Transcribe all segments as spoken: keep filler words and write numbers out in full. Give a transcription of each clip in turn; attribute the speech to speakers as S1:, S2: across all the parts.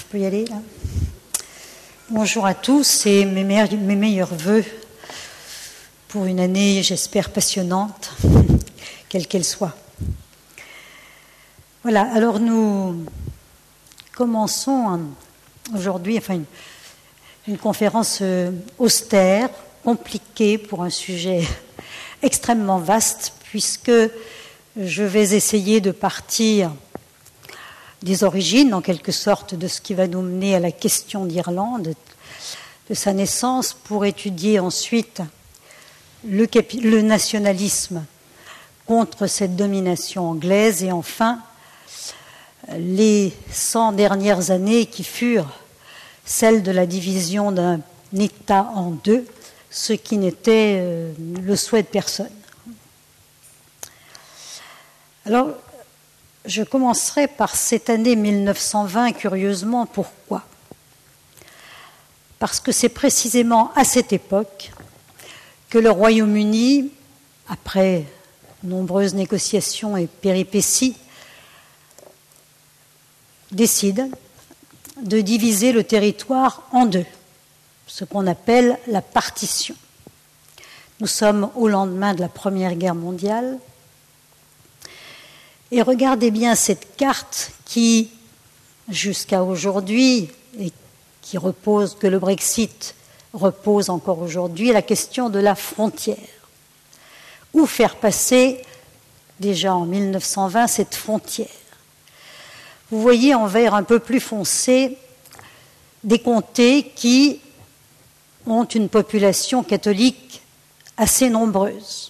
S1: peux y aller là. Bonjour à tous et mes meilleurs, mes meilleurs vœux pour une année, j'espère, passionnante, quelle qu'elle soit. Voilà, alors nous commençons aujourd'hui enfin, une, une conférence austère, compliquée pour un sujet extrêmement vaste, puisque je vais essayer de partir des origines, en quelque sorte, de ce qui va nous mener à la question d'Irlande, de sa naissance, pour étudier ensuite le, capi- le nationalisme contre cette domination anglaise et enfin les cent dernières années qui furent celles de la division d'un État en deux, ce qui n'était euh, le souhait de personne. Alors, je commencerai par cette année mille neuf cent vingt, curieusement. Pourquoi ? Parce que c'est précisément à cette époque que le Royaume-Uni, après nombreuses négociations et péripéties, décide de diviser le territoire en deux, ce qu'on appelle la partition. Nous sommes au lendemain de la Première Guerre mondiale. Et regardez bien cette carte qui, jusqu'à aujourd'hui, et qui repose, que le Brexit repose encore aujourd'hui, la question de la frontière. Où faire passer, déjà en mille neuf cent vingt, cette frontière ? Vous voyez en vert un peu plus foncé des comtés qui ont une population catholique assez nombreuse.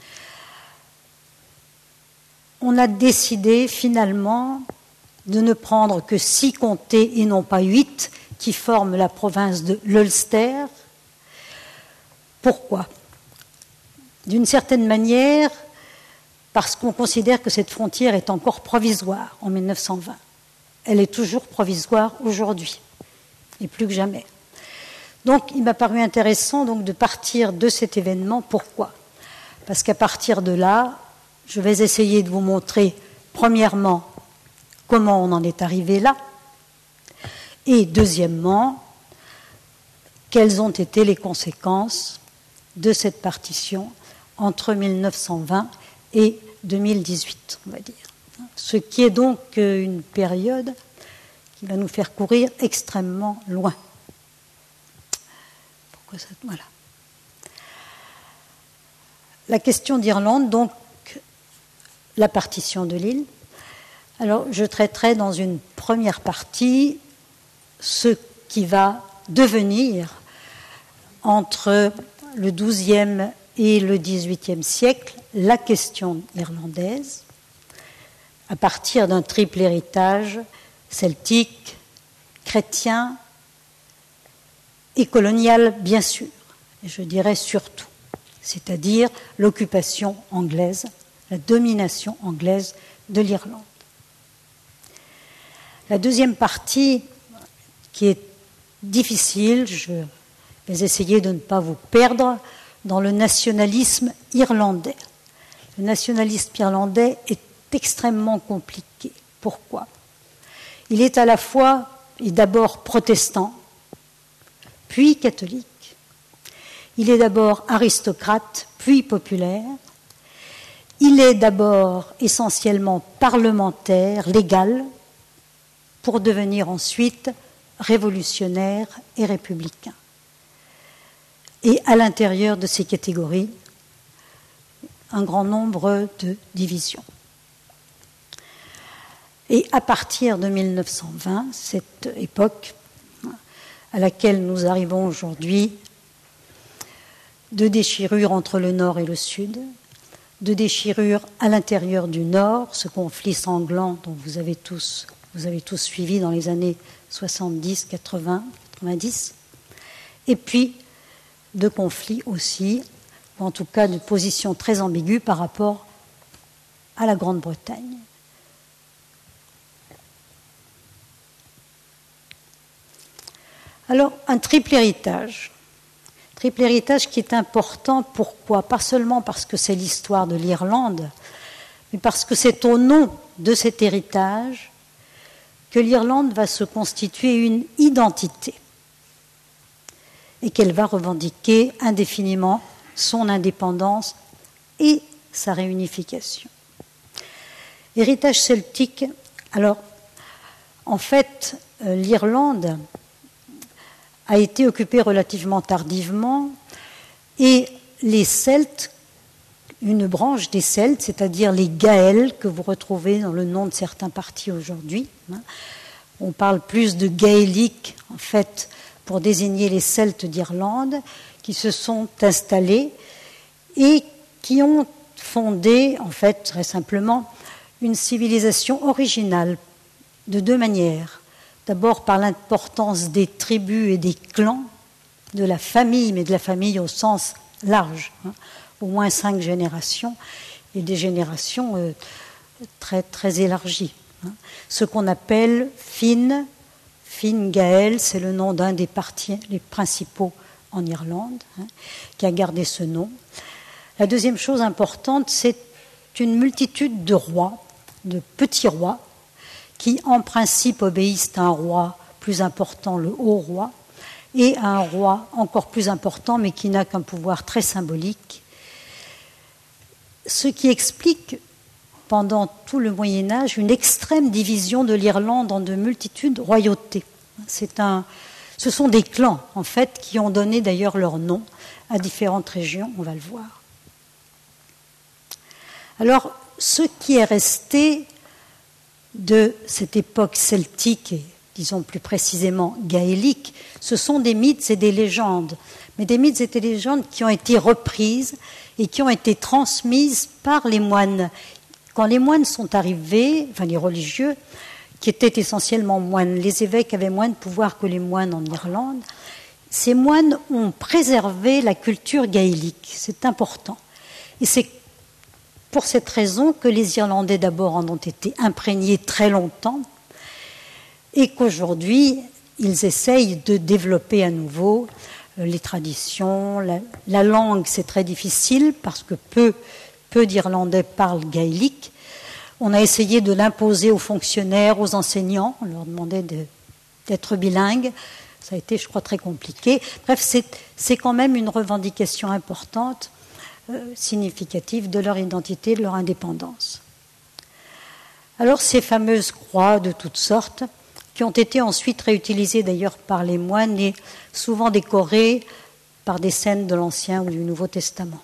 S1: On a décidé finalement de ne prendre que six comtés et non pas huit qui forment la province de l'Ulster. Pourquoi ? D'une certaine manière, parce qu'on considère que cette frontière est encore provisoire en mille neuf cent vingt. Elle est toujours provisoire aujourd'hui, et plus que jamais. Donc il m'a paru intéressant donc, de partir de cet événement. Pourquoi ? Parce qu'à partir de là, je vais essayer de vous montrer, premièrement, comment on en est arrivé là, et deuxièmement, quelles ont été les conséquences de cette partition entre mille neuf cent vingt et deux mille dix-huit, on va dire. Ce qui est donc une période qui va nous faire courir extrêmement loin. Pourquoi ça ? Voilà. La question d'Irlande, donc, la partition de l'île. Alors, je traiterai dans une première partie ce qui va devenir entre le douzième et le dix-huitième siècle la question irlandaise, à partir d'un triple héritage celtique, chrétien et colonial, bien sûr, et je dirais surtout, c'est-à-dire l'occupation anglaise, la domination anglaise de l'Irlande. La deuxième partie, qui est difficile, je vais essayer de ne pas vous perdre dans le nationalisme irlandais. Le nationalisme irlandais est extrêmement compliqué. Pourquoi ? Il est à la fois et d'abord protestant, puis catholique. Il est d'abord aristocrate, puis populaire. Il est d'abord essentiellement parlementaire, légal, pour devenir ensuite révolutionnaire et républicain. Et à l'intérieur de ces catégories, un grand nombre de divisions. Et à partir de mille neuf cent vingt, cette époque à laquelle nous arrivons aujourd'hui, de déchirures entre le Nord et le Sud, de déchirures à l'intérieur du Nord, ce conflit sanglant dont vous avez tous, vous avez tous suivi dans les années soixante-dix, quatre-vingts, quatre-vingt-dix, et puis de conflits aussi, ou en tout cas de positions très ambiguës par rapport à la Grande-Bretagne. Alors, un triple héritage. Triple héritage qui est important, pourquoi ? Pas seulement parce que c'est l'histoire de l'Irlande, mais parce que c'est au nom de cet héritage que l'Irlande va se constituer une identité et qu'elle va revendiquer indéfiniment son indépendance et sa réunification. Héritage celtique, alors en fait l'Irlande a été occupée relativement tardivement et les Celtes, une branche des Celtes, c'est-à-dire les Gaëls que vous retrouvez dans le nom de certains partis aujourd'hui, hein, on parle plus de gaélique en fait pour désigner les Celtes d'Irlande qui se sont installés et qui ont fondé en fait très simplement une civilisation originale de deux manières. D'abord par l'importance des tribus et des clans, de la famille, mais de la famille au sens large, hein, au moins cinq générations, et des générations euh, très, très élargies. Hein. Ce qu'on appelle Fine, Fine Gael, c'est le nom d'un des partis les principaux en Irlande, hein, qui a gardé ce nom. La deuxième chose importante, c'est une multitude de rois, de petits rois, qui en principe obéissent à un roi plus important, le haut roi, et à un roi encore plus important, mais qui n'a qu'un pouvoir très symbolique. Ce qui explique, pendant tout le Moyen-Âge, une extrême division de l'Irlande en de multitudes royautés. C'est un, ce sont des clans, en fait, qui ont donné d'ailleurs leur nom à différentes régions, on va le voir. Alors, ce qui est resté de cette époque celtique et, disons plus précisément, gaélique, ce sont des mythes et des légendes, mais des mythes et des légendes qui ont été reprises et qui ont été transmises par les moines. Quand les moines sont arrivés, enfin les religieux, qui étaient essentiellement moines, les évêques avaient moins de pouvoir que les moines en Irlande, ces moines ont préservé la culture gaélique, c'est important. Et c'est pour cette raison que les Irlandais d'abord en ont été imprégnés très longtemps et qu'aujourd'hui ils essayent de développer à nouveau les traditions. La, la langue, c'est très difficile parce que peu, peu d'Irlandais parlent gaélique. On a essayé de l'imposer aux fonctionnaires, aux enseignants, on leur demandait de, d'être bilingues. Ça a été, je crois, très compliqué. Bref, c'est, c'est quand même une revendication importante, euh, significative de leur identité, de leur indépendance. Alors, ces fameuses croix de toutes sortes, qui ont été ensuite réutilisées d'ailleurs par les moines et souvent décorées par des scènes de l'Ancien ou du Nouveau Testament,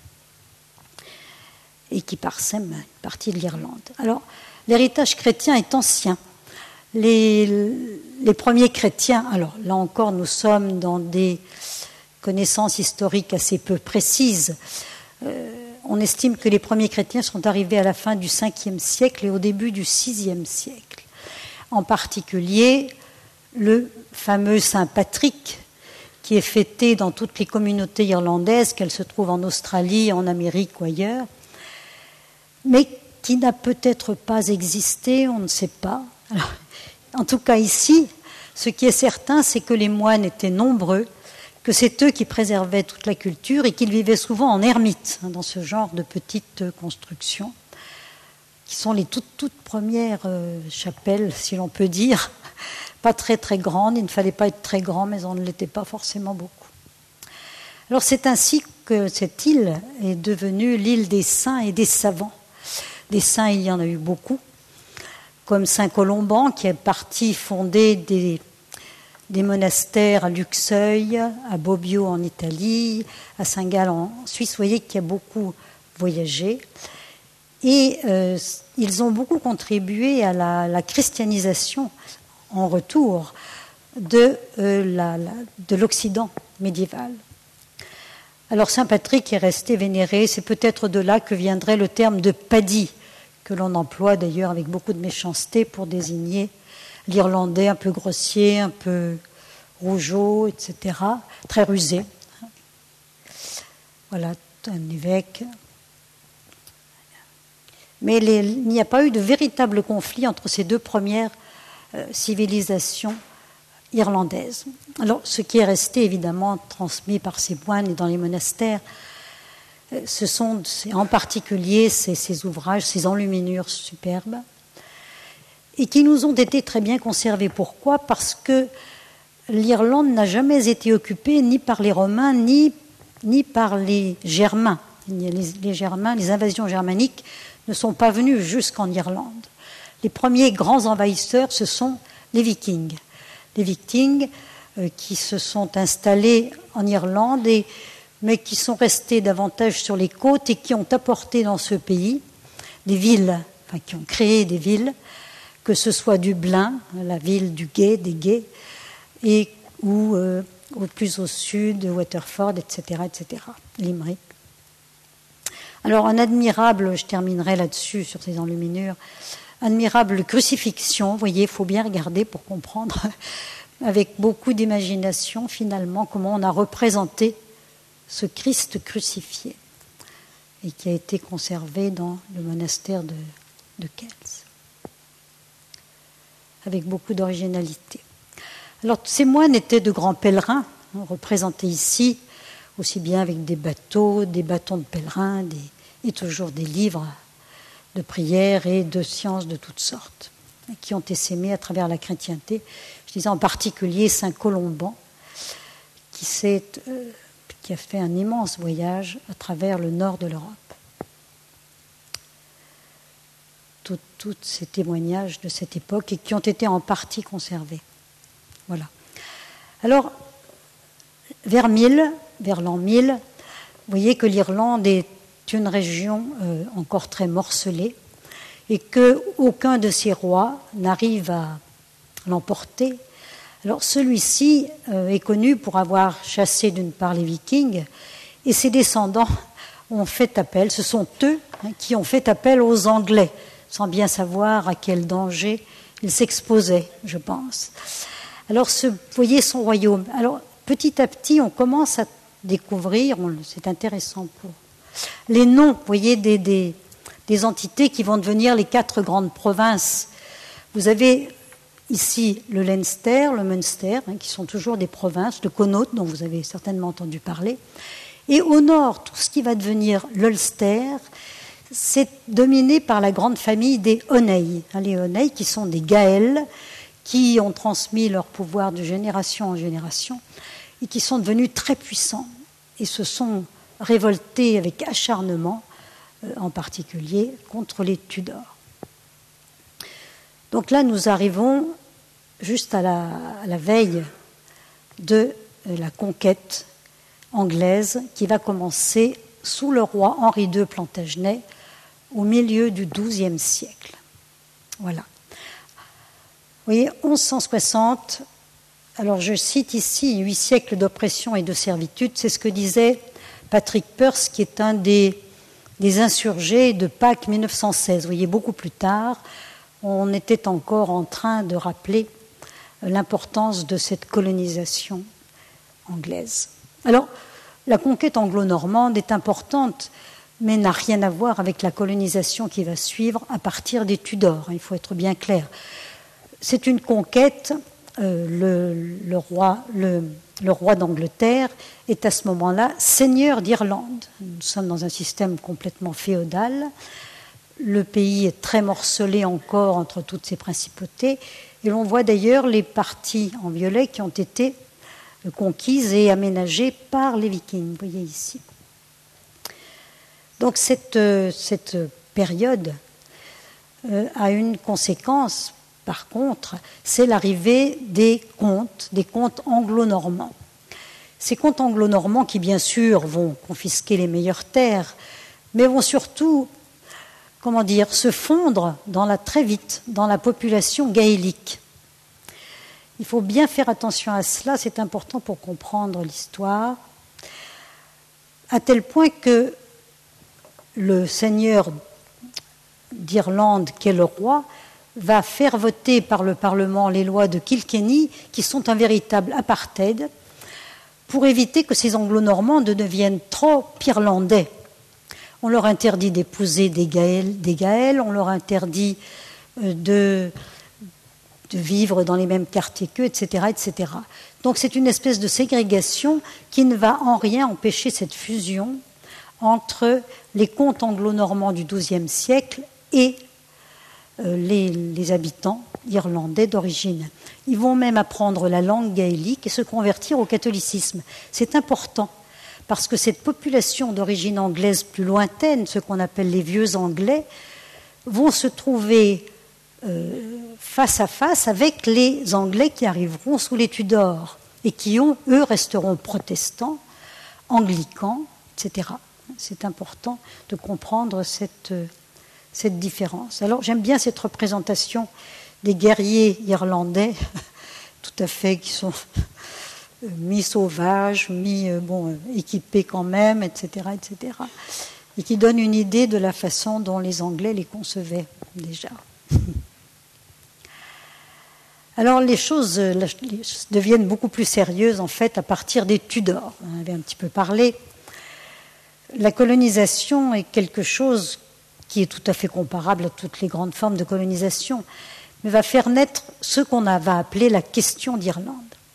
S1: et qui parsèment une partie de l'Irlande. Alors, l'héritage chrétien est ancien. Les, les premiers chrétiens, alors là encore, nous sommes dans des connaissances historiques assez peu précises. Euh, on estime que les premiers chrétiens sont arrivés à la fin du cinquième siècle et au début du sixième siècle. En particulier, le fameux Saint Patrick, qui est fêté dans toutes les communautés irlandaises, qu'elles se trouvent en Australie, en Amérique ou ailleurs, mais qui n'a peut-être pas existé, on ne sait pas. Alors, en tout cas ici, ce qui est certain, c'est que les moines étaient nombreux, que c'est eux qui préservaient toute la culture et qu'ils vivaient souvent en ermite, hein, dans ce genre de petites constructions, qui sont les toutes, toutes premières euh, chapelles, si l'on peut dire, pas très très grandes, il ne fallait pas être très grand, mais on ne l'était pas forcément beaucoup. Alors c'est ainsi que cette île est devenue l'île des saints et des savants. Des saints, il y en a eu beaucoup, comme Saint Colomban, qui est parti fonder des, des monastères à Luxeuil, à Bobbio en Italie, à Saint-Gall en Suisse. Vous voyez qu'il y a beaucoup voyagé. Et euh, ils ont beaucoup contribué à la, la christianisation en retour de, euh, la, la, de l'Occident médiéval. Alors Saint Patrick est resté vénéré, c'est peut-être de là que viendrait le terme de paddy, que l'on emploie d'ailleurs avec beaucoup de méchanceté pour désigner l'Irlandais un peu grossier, un peu rougeaud, et cetera, très rusé. Voilà, un évêque. Mais les, il n'y a pas eu de véritable conflit entre ces deux premières euh, civilisations irlandaises. Alors, ce qui est resté évidemment transmis par ces moines et dans les monastères, euh, ce sont en particulier ces, ces ouvrages, ces enluminures superbes. et qui nous ont été très bien conservés. Pourquoi ? Parce que l'Irlande n'a jamais été occupée ni par les Romains, ni, ni par les Germains. Les, les Germains, les invasions germaniques ne sont pas venues jusqu'en Irlande. Les premiers grands envahisseurs, ce sont les Vikings. Les Vikings euh, qui se sont installés en Irlande, et, mais qui sont restés davantage sur les côtes et qui ont apporté dans ce pays des villes, enfin qui ont créé des villes, que ce soit Dublin, la ville du Gué, des Gays, et ou euh, au plus au sud, Waterford, et cetera, et cetera, Limerick. Alors, un admirable, je terminerai là-dessus, sur ces enluminures, admirable crucifixion, vous voyez, il faut bien regarder pour comprendre, avec beaucoup d'imagination, finalement, comment on a représenté ce Christ crucifié, et qui a été conservé dans le monastère de, de Kells, avec beaucoup d'originalité. Alors, ces moines étaient de grands pèlerins, hein, représentés ici, aussi bien avec des bateaux, des bâtons de pèlerins, des, et toujours des livres de prière et de sciences de toutes sortes, qui ont essaimé à travers la chrétienté. Je disais en particulier Saint Colomban, qui, s'est, euh, qui a fait un immense voyage à travers le nord de l'Europe. Tous ces témoignages de cette époque et qui ont été en partie conservés. Voilà. Alors, vers mille, vers l'an mille, vous voyez que l'Irlande est une région euh, encore très morcelée et qu'aucun de ses rois n'arrive à l'emporter. Alors, celui-ci euh, est connu pour avoir chassé d'une part les Vikings et ses descendants ont fait appel, ce sont eux hein, qui ont fait appel aux Anglais, sans bien savoir à quel danger ils s'exposaient, je pense. Alors, ce, vous voyez son royaume. Alors, petit à petit, on commence à découvrir, on, c'est intéressant pour les noms, vous voyez, des, des, des entités qui vont devenir les quatre grandes provinces. Vous avez ici le Leinster, le Munster, hein, qui sont toujours des provinces, le Connaught, dont vous avez certainement entendu parler. Et au nord, tout ce qui va devenir l'Ulster, c'est dominé par la grande famille des O'Neill. Les O'Neill qui sont des Gaëls, qui ont transmis leur pouvoir de génération en génération et qui sont devenus très puissants et se sont révoltés avec acharnement, euh, en particulier contre les Tudors. Donc là, nous arrivons juste à la, à la veille de la conquête anglaise qui va commencer sous le roi Henri deux Plantagenet au milieu du douzième siècle. Voilà. Vous voyez, onze cent soixante, alors je cite ici huit siècles d'oppression et de servitude, c'est ce que disait Patrick Peirce, qui est un des, des insurgés de Pâques mille neuf cent seize. Vous voyez, beaucoup plus tard, on était encore en train de rappeler l'importance de cette colonisation anglaise. Alors, la conquête anglo-normande est importante, mais n'a rien à voir avec la colonisation qui va suivre à partir des Tudors, il faut être bien clair. C'est une conquête, euh, le, le, roi, le, le roi d'Angleterre est à ce moment-là seigneur d'Irlande. Nous sommes dans un système complètement féodal. Le pays est très morcelé encore entre toutes ces principautés. Et l'on voit d'ailleurs les parties en violet qui ont été conquises et aménagées par les Vikings. Vous voyez ici. Donc cette, cette période euh, a une conséquence. Par contre, c'est l'arrivée des comtes, des comtes anglo-normands. Ces comtes anglo-normands qui, bien sûr, vont confisquer les meilleures terres, mais vont surtout, comment dire, se fondre dans la, très vite dans la population gaélique. Il faut bien faire attention à cela, c'est important pour comprendre l'histoire, à tel point que le seigneur d'Irlande, qui est le roi, va faire voter par le Parlement les lois de Kilkenny, qui sont un véritable apartheid, pour éviter que ces anglo-normands ne deviennent trop irlandais. On leur interdit d'épouser des Gaëls, des Gaëls, on leur interdit de, de vivre dans les mêmes quartiers qu'eux, et cetera, et cetera. Donc c'est une espèce de ségrégation qui ne va en rien empêcher cette fusion entre les comtes anglo-normands du douzième siècle et euh, les, les habitants irlandais d'origine. Ils vont même apprendre la langue gaélique et se convertir au catholicisme. C'est important, parce que cette population d'origine anglaise plus lointaine, ce qu'on appelle les vieux Anglais, vont se trouver euh, face à face avec les Anglais qui arriveront sous les Tudors et qui, ont, eux, resteront protestants, anglicans, et cetera. C'est important de comprendre cette, cette différence. Alors, j'aime bien cette représentation des guerriers irlandais, tout à fait, qui sont mi-sauvages, mi-bon, équipés quand même, et cetera, et cetera. Et qui donnent une idée de la façon dont les Anglais les concevaient déjà. Alors les choses deviennent beaucoup plus sérieuses en fait à partir des Tudors. On avait un petit peu parlé. La colonisation est quelque chose qui est tout à fait comparable à toutes les grandes formes de colonisation, mais va faire naître ce qu'on va appeler la question d'Irlande.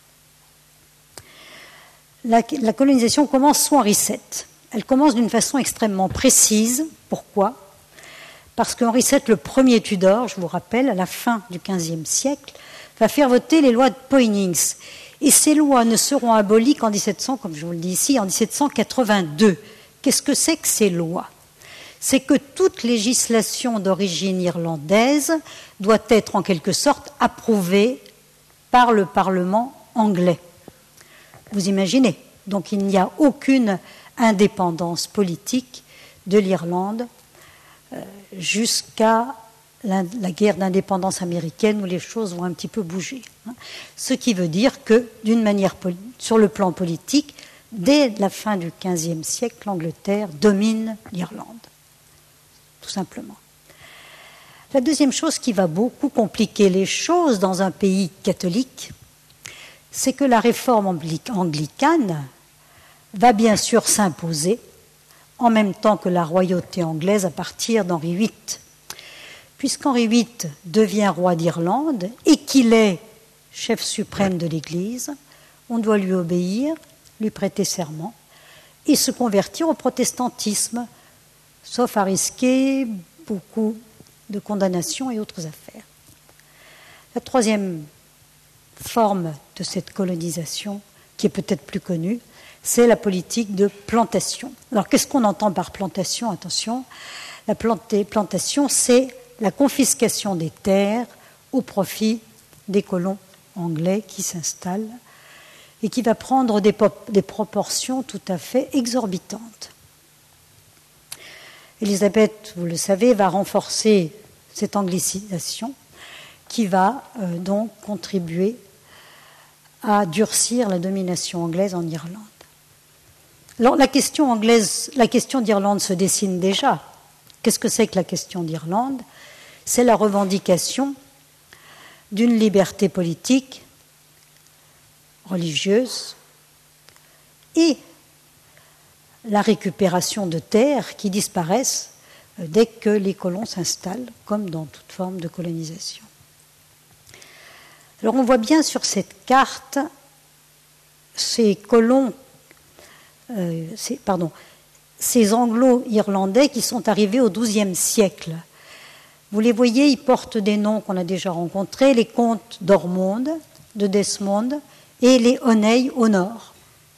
S1: La, la colonisation commence sous Henri sept. Elle commence d'une façon extrêmement précise. Pourquoi ? Parce qu'Henri sept, le premier Tudor, je vous rappelle, à la fin du quinzième siècle, va faire voter les lois de Poynings. Et ces lois ne seront abolies qu'en dix-sept cents, comme je vous le dis ici, en dix-sept cent quatre-vingt-deux. Qu'est-ce que c'est que ces lois ? C'est que toute législation d'origine irlandaise doit être en quelque sorte approuvée par le Parlement anglais. Vous imaginez ? Donc il n'y a aucune indépendance politique de l'Irlande euh, jusqu'à la, la guerre d'indépendance américaine où les choses vont un petit peu bouger. Hein. Ce qui veut dire que, d'une manière, sur le plan politique, dès la fin du quinzième siècle, l'Angleterre domine l'Irlande, tout simplement. La deuxième chose qui va beaucoup compliquer les choses dans un pays catholique, c'est que la réforme anglicane va bien sûr s'imposer en même temps que la royauté anglaise à partir d'Henri huit. Puisqu'Henri huit devient roi d'Irlande et qu'il est chef suprême de l'Église, on doit lui obéir, lui prêter serment et se convertir au protestantisme, sauf à risquer beaucoup de condamnations et autres affaires. La troisième forme de cette colonisation, qui est peut-être plus connue, c'est la politique de plantation. Alors, qu'est-ce qu'on entend par plantation ? Attention, la plantation, c'est la confiscation des terres au profit des colons anglais qui s'installent et qui va prendre des, des proportions tout à fait exorbitantes. Élisabeth, vous le savez, va renforcer cette anglicisation qui va euh, donc contribuer à durcir la domination anglaise en Irlande. Alors la question anglaise, la question d'Irlande se dessine déjà. Qu'est-ce que c'est que la question d'Irlande ? C'est la revendication d'une liberté politique, religieuse, et la récupération de terres qui disparaissent dès que les colons s'installent, comme dans toute forme de colonisation. Alors on voit bien sur cette carte ces colons, euh, ces, pardon, ces anglo-irlandais qui sont arrivés au douzième siècle. Vous les voyez, ils portent des noms qu'on a déjà rencontrés, les comtes d'Ormonde, de Desmond et les O'Neill au nord.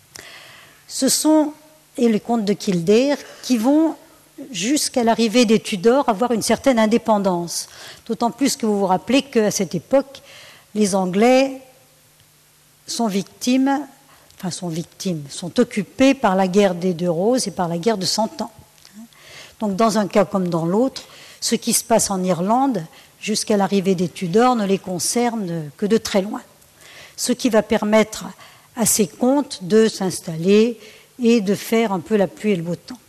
S1: Ce sont, et les comtes de Kildare, qui vont jusqu'à l'arrivée des Tudors avoir une certaine indépendance. D'autant plus que vous vous rappelez qu'à cette époque, les Anglais sont victimes, enfin sont victimes, sont occupés par la guerre des Deux Roses et par la guerre de Cent Ans. Donc dans un cas comme dans l'autre, ce qui se passe en Irlande jusqu'à l'arrivée des Tudors ne les concerne que de très loin. Ce qui va permettre à ces comtes de s'installer et de faire un peu la pluie et le beau temps.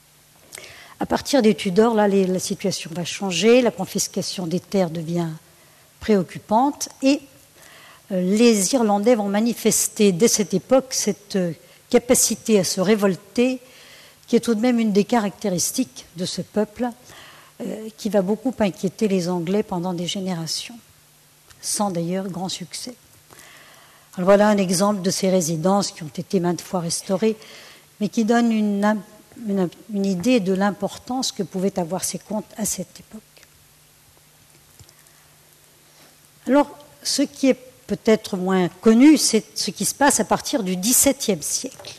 S1: À partir des Tudors, là, les, la situation va changer, la confiscation des terres devient préoccupante et euh, les Irlandais vont manifester dès cette époque cette euh, capacité à se révolter qui est tout de même une des caractéristiques de ce peuple euh, qui va beaucoup inquiéter les Anglais pendant des générations, sans d'ailleurs grand succès. Alors voilà un exemple de ces résidences qui ont été maintes fois restaurées, mais qui donne une, une, une idée de l'importance que pouvaient avoir ces comtes à cette époque. Alors, ce qui est peut-être moins connu, c'est ce qui se passe à partir du dix-septième siècle.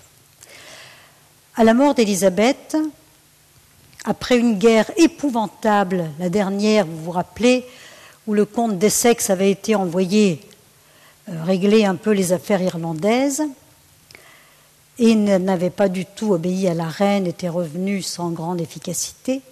S1: À la mort d'Élisabeth, après une guerre épouvantable, la dernière, vous vous rappelez, où le comte d'Essex avait été envoyé euh, régler un peu les affaires irlandaises, et n'avait pas du tout obéi à la reine, était revenu sans grande efficacité.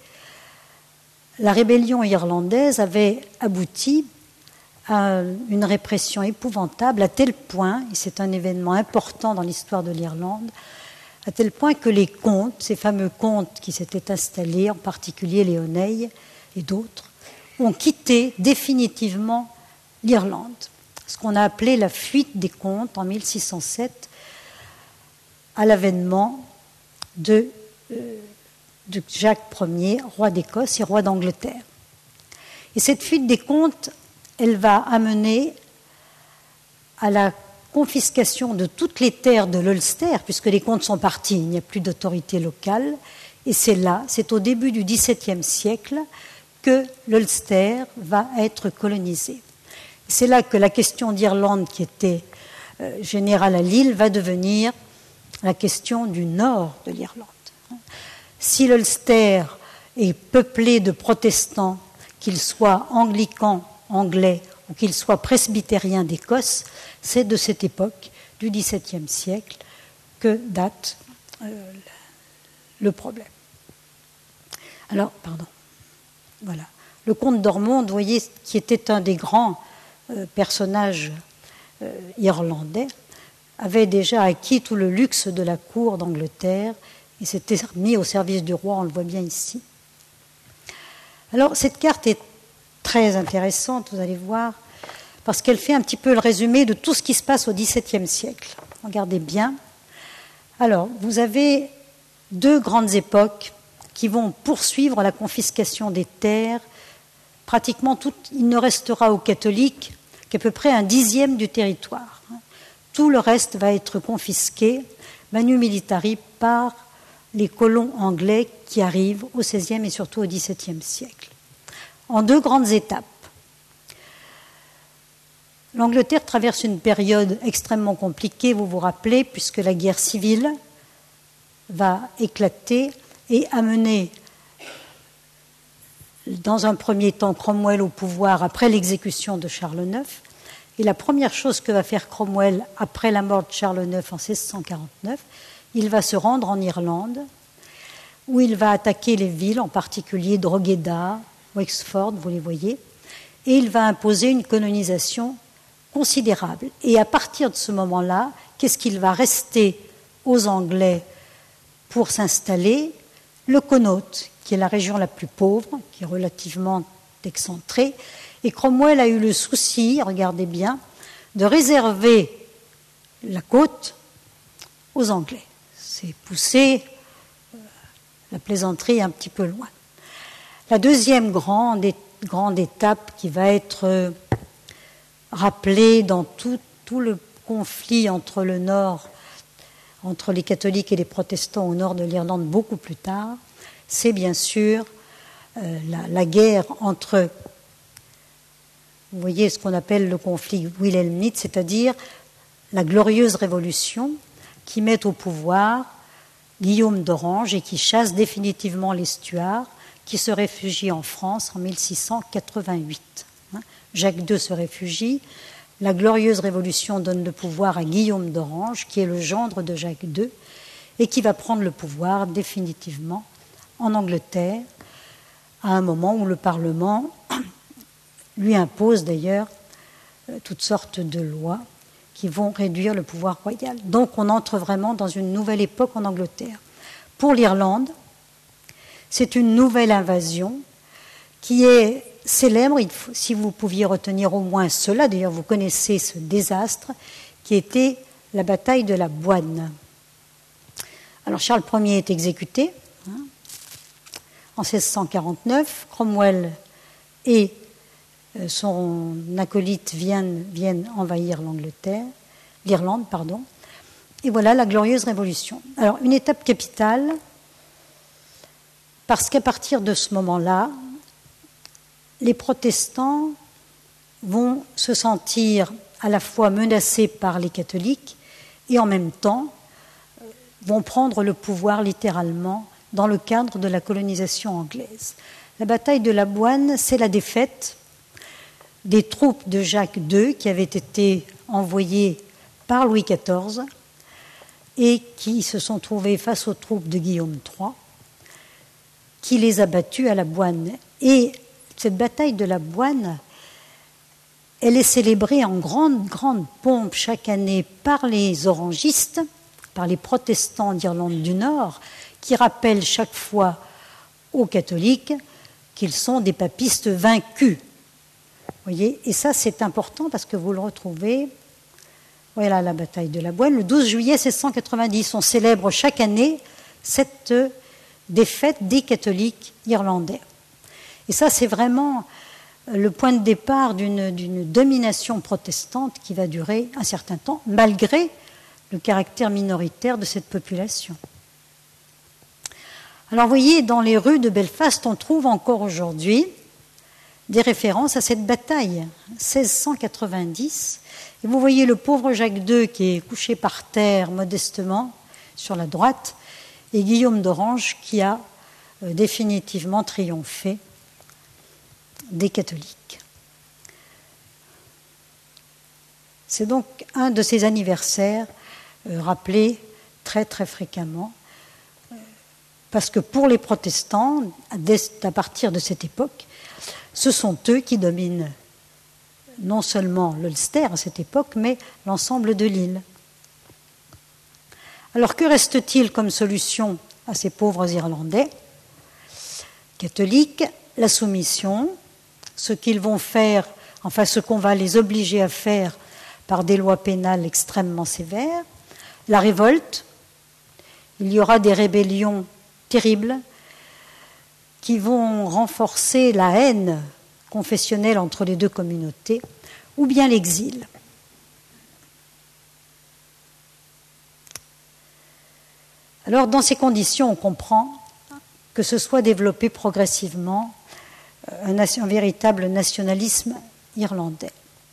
S1: La rébellion irlandaise avait abouti à une répression épouvantable, à tel point, et c'est un événement important dans l'histoire de l'Irlande, à tel point que les comtes, ces fameux comtes qui s'étaient installés, en particulier Léoneil et d'autres, ont quitté définitivement l'Irlande. Ce qu'on a appelé la fuite des comtes en mille six cent sept, à l'avènement de, euh, de Jacques Ier, roi d'Écosse et roi d'Angleterre. Et cette fuite des comtes, elle va amener à la confiscation de toutes les terres de l'Ulster, puisque les comtes sont partis, il n'y a plus d'autorité locale, et c'est là, c'est au début du dix-septième siècle, que l'Ulster va être colonisé. C'est là que la question d'Irlande, qui était euh, générale à l'île, va devenir la question du nord de l'Irlande. Si l'Ulster est peuplé de protestants, qu'ils soient anglicans, anglais, ou qu'ils soient presbytériens d'Écosse, c'est de cette époque, du dix-septième siècle, que date euh, le problème. Alors, pardon, voilà. Le comte d'Ormond, vous voyez, qui était un des grands euh, personnages euh, irlandais, avait déjà acquis tout le luxe de la cour d'Angleterre et s'était mis au service du roi, on le voit bien ici. Alors, cette carte est très intéressante, vous allez voir, parce qu'elle fait un petit peu le résumé de tout ce qui se passe au dix-septième siècle. Regardez bien. Alors, vous avez deux grandes époques qui vont poursuivre la confiscation des terres. Pratiquement tout, il ne restera aux catholiques qu'à peu près un dixième du territoire. Tout le reste va être confisqué, manu militari, par les colons anglais qui arrivent au seizième et surtout au dix-septième siècle. En deux grandes étapes. L'Angleterre traverse une période extrêmement compliquée, vous vous rappelez, puisque la guerre civile va éclater et amener, dans un premier temps, Cromwell au pouvoir après l'exécution de Charles neuf. Et la première chose que va faire Cromwell après la mort de Charles neuf en seize cent quarante-neuf, il va se rendre en Irlande, où il va attaquer les villes, en particulier Drogheda, Wexford, vous les voyez, et il va imposer une colonisation considérable. Et à partir de ce moment-là, qu'est-ce qu'il va rester aux Anglais pour s'installer? Le Connaught, qui est la région la plus pauvre, qui est relativement excentrée, et Cromwell a eu le souci, regardez bien, de réserver la côte aux Anglais. C'est pousser euh, la plaisanterie un petit peu loin. La deuxième grande, grande étape qui va être euh, rappelée dans tout, tout le conflit entre le Nord, entre les catholiques et les protestants au nord de l'Irlande beaucoup plus tard, c'est bien sûr euh, la, la guerre entre, vous voyez ce qu'on appelle le conflit wilhelmite, c'est-à-dire la glorieuse révolution qui met au pouvoir Guillaume d'Orange et qui chasse définitivement les Stuarts, qui se réfugient en France en mille six cent quatre-vingt-huit. Jacques deux se réfugie, la glorieuse révolution donne le pouvoir à Guillaume d'Orange, qui est le gendre de Jacques deux, et qui va prendre le pouvoir définitivement en Angleterre, à un moment où le Parlement lui impose d'ailleurs toutes sortes de lois qui vont réduire le pouvoir royal. Donc on entre vraiment dans une nouvelle époque en Angleterre. Pour l'Irlande, c'est une nouvelle invasion qui est célèbre, il faut, si vous pouviez retenir au moins cela, d'ailleurs vous connaissez ce désastre, qui était la bataille de la Boyne. Alors Charles Ier est exécuté hein, en seize cent quarante-neuf, Cromwell et euh, son acolyte viennent, viennent envahir l'Angleterre, l'Irlande, pardon, et voilà la glorieuse révolution. Alors une étape capitale, parce qu'à partir de ce moment-là, les protestants vont se sentir à la fois menacés par les catholiques et en même temps vont prendre le pouvoir littéralement dans le cadre de la colonisation anglaise. La bataille de la Boîne, c'est la défaite des troupes de Jacques deux qui avaient été envoyées par Louis quatorze et qui se sont trouvées face aux troupes de Guillaume trois, qui les a battus à la Boîne. Et cette bataille de la Boîne, elle est célébrée en grande, grande pompe chaque année par les orangistes, par les protestants d'Irlande du Nord, qui rappellent chaque fois aux catholiques qu'ils sont des papistes vaincus. Vous voyez, et ça, c'est important parce que vous le retrouvez. Voilà la bataille de la Boîne. Le douze juillet mille sept cent quatre-vingt-dix, on célèbre chaque année cette défaite des catholiques irlandais. Et ça, c'est vraiment le point de départ d'une, d'une domination protestante qui va durer un certain temps, malgré le caractère minoritaire de cette population. Alors, vous voyez, dans les rues de Belfast, on trouve encore aujourd'hui des références à cette bataille, seize cent quatre-vingt-dix. Et vous voyez le pauvre Jacques deux qui est couché par terre modestement sur la droite, et Guillaume d'Orange qui a euh, définitivement triomphé des catholiques. C'est donc un de ces anniversaires euh, rappelés très très fréquemment, euh, parce que pour les protestants, à partir de cette époque, ce sont eux qui dominent non seulement l'Ulster à cette époque, mais l'ensemble de l'île. Alors que reste-t-il comme solution à ces pauvres Irlandais catholiques? La soumission, ce qu'ils vont faire, enfin ce qu'on va les obliger à faire par des lois pénales extrêmement sévères, la révolte, il y aura des rébellions terribles qui vont renforcer la haine confessionnelle entre les deux communautés, ou bien l'exil. Alors, dans ces conditions, on comprend que se soit développé progressivement un, un véritable nationalisme irlandais.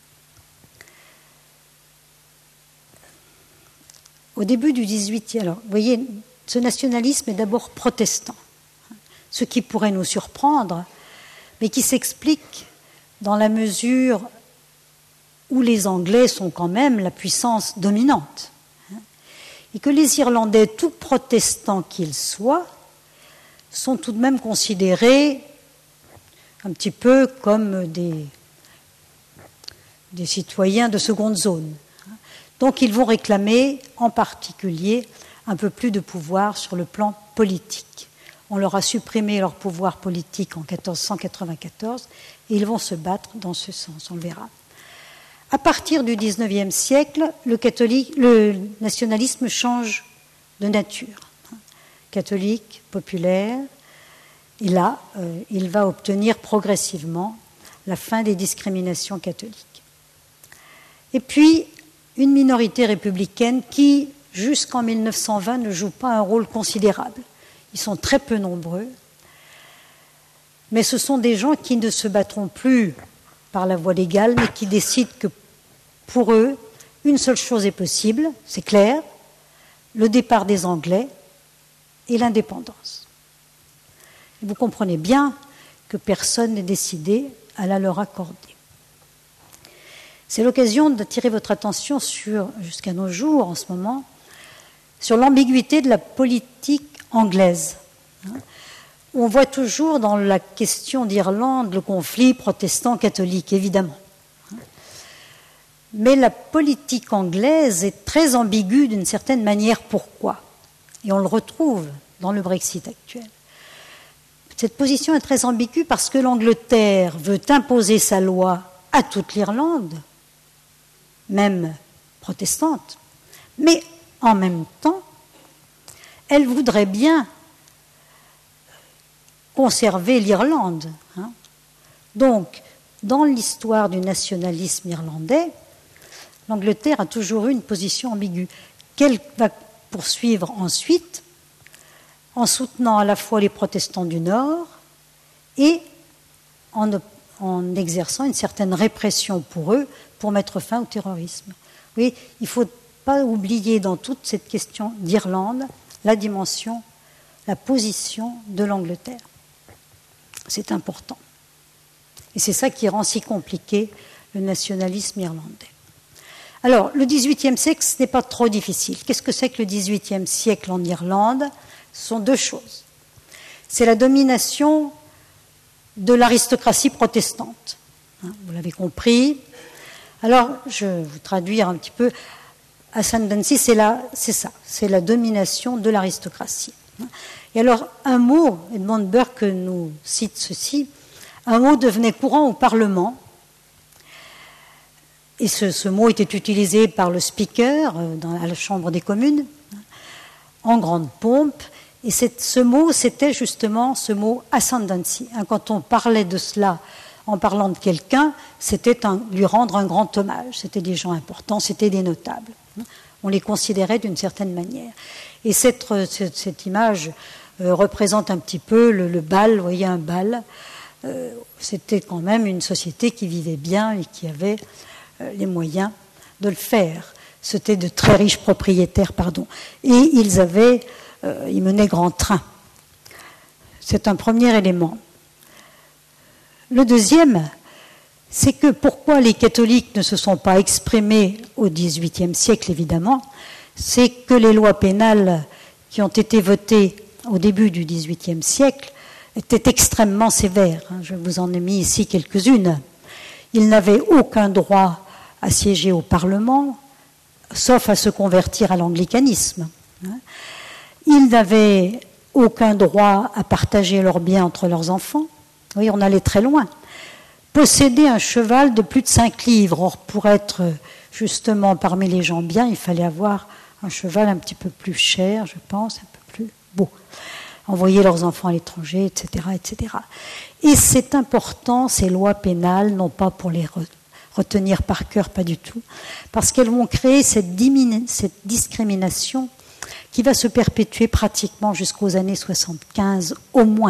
S1: Au début du dix-huitième, alors, vous voyez, ce nationalisme est d'abord protestant, ce qui pourrait nous surprendre, mais qui s'explique dans la mesure où les Anglais sont quand même la puissance dominante, et que les Irlandais, tout protestants qu'ils soient, sont tout de même considérés un petit peu comme des, des citoyens de seconde zone. Donc ils vont réclamer en particulier un peu plus de pouvoir sur le plan politique. On leur a supprimé leur pouvoir politique en quatorze cent quatre-vingt-quatorze et ils vont se battre dans ce sens, on le verra. À partir du dix-neuvième siècle, le, catholique, le nationalisme change de nature. Catholique, populaire, et là, euh, il va obtenir progressivement la fin des discriminations catholiques. Et puis, une minorité républicaine qui, jusqu'en mille neuf cent vingt, ne joue pas un rôle considérable. Ils sont très peu nombreux, mais ce sont des gens qui ne se battront plus par la voie légale, mais qui décident que pour eux, une seule chose est possible, c'est clair, le départ des Anglais et l'indépendance. Vous comprenez bien que personne n'est décidé à la leur accorder. C'est l'occasion d'attirer votre attention sur, jusqu'à nos jours en ce moment, sur l'ambiguïté de la politique anglaise. On voit toujours dans la question d'Irlande le conflit protestant-catholique, évidemment. Mais la politique anglaise est très ambiguë d'une certaine manière. Pourquoi? Et on le retrouve dans le Brexit actuel. Cette position est très ambiguë parce que l'Angleterre veut imposer sa loi à toute l'Irlande, même protestante, mais en même temps, elle voudrait bien conserver l'Irlande. Hein. Donc, dans l'histoire du nationalisme irlandais, l'Angleterre a toujours eu une position ambiguë, qu'elle va poursuivre ensuite en soutenant à la fois les protestants du Nord et en, en exerçant une certaine répression pour eux, pour mettre fin au terrorisme. Oui, il ne faut pas oublier dans toute cette question d'Irlande la dimension, la position de l'Angleterre. C'est important. Et c'est ça qui rend si compliqué le nationalisme irlandais. Alors, le dix-huitième siècle, ce n'est pas trop difficile. Qu'est-ce que c'est que le dix-huitième siècle en Irlande? Ce sont deux choses. C'est la domination de l'aristocratie protestante. Vous l'avez compris. Alors, je vais vous traduire un petit peu. Ascendancy, c'est la, c'est ça, c'est la domination de l'aristocratie. Et alors, un mot, Edmund Burke nous cite ceci, un mot devenait courant au Parlement, et ce, ce mot était utilisé par le speaker dans, à la Chambre des communes, en grande pompe, et cette, ce mot, c'était justement ce mot ascendancy. Quand on parlait de cela en parlant de quelqu'un, c'était un, lui rendre un grand hommage. C'était des gens importants, c'était des notables. On les considérait d'une certaine manière. Et cette, cette, cette image euh, représente un petit peu le, le bal, vous voyez un bal. Euh, c'était quand même une société qui vivait bien et qui avait euh, les moyens de le faire. C'était de très riches propriétaires, pardon. Et ils avaient, euh, ils menaient grand train. C'est un premier élément. Le deuxième, c'est que pourquoi les catholiques ne se sont pas exprimés au dix-huitième siècle, évidemment, c'est que les lois pénales qui ont été votées au début du dix-huitième siècle étaient extrêmement sévères. Je vous en ai mis ici quelques-unes. Ils n'avaient aucun droit à siéger au Parlement, sauf à se convertir à l'anglicanisme. Ils n'avaient aucun droit à partager leurs biens entre leurs enfants. Oui, on allait très loin. Posséder un cheval de plus de cinq livres. Or, pour être justement parmi les gens bien, il fallait avoir un cheval un petit peu plus cher, je pense, un peu plus beau. Envoyer leurs enfants à l'étranger, et cetera, et cetera. Et c'est important, ces lois pénales, non pas pour les retenir par cœur, pas du tout, parce qu'elles vont créer cette, diminu- cette discrimination qui va se perpétuer pratiquement jusqu'aux années soixante-quinze au moins.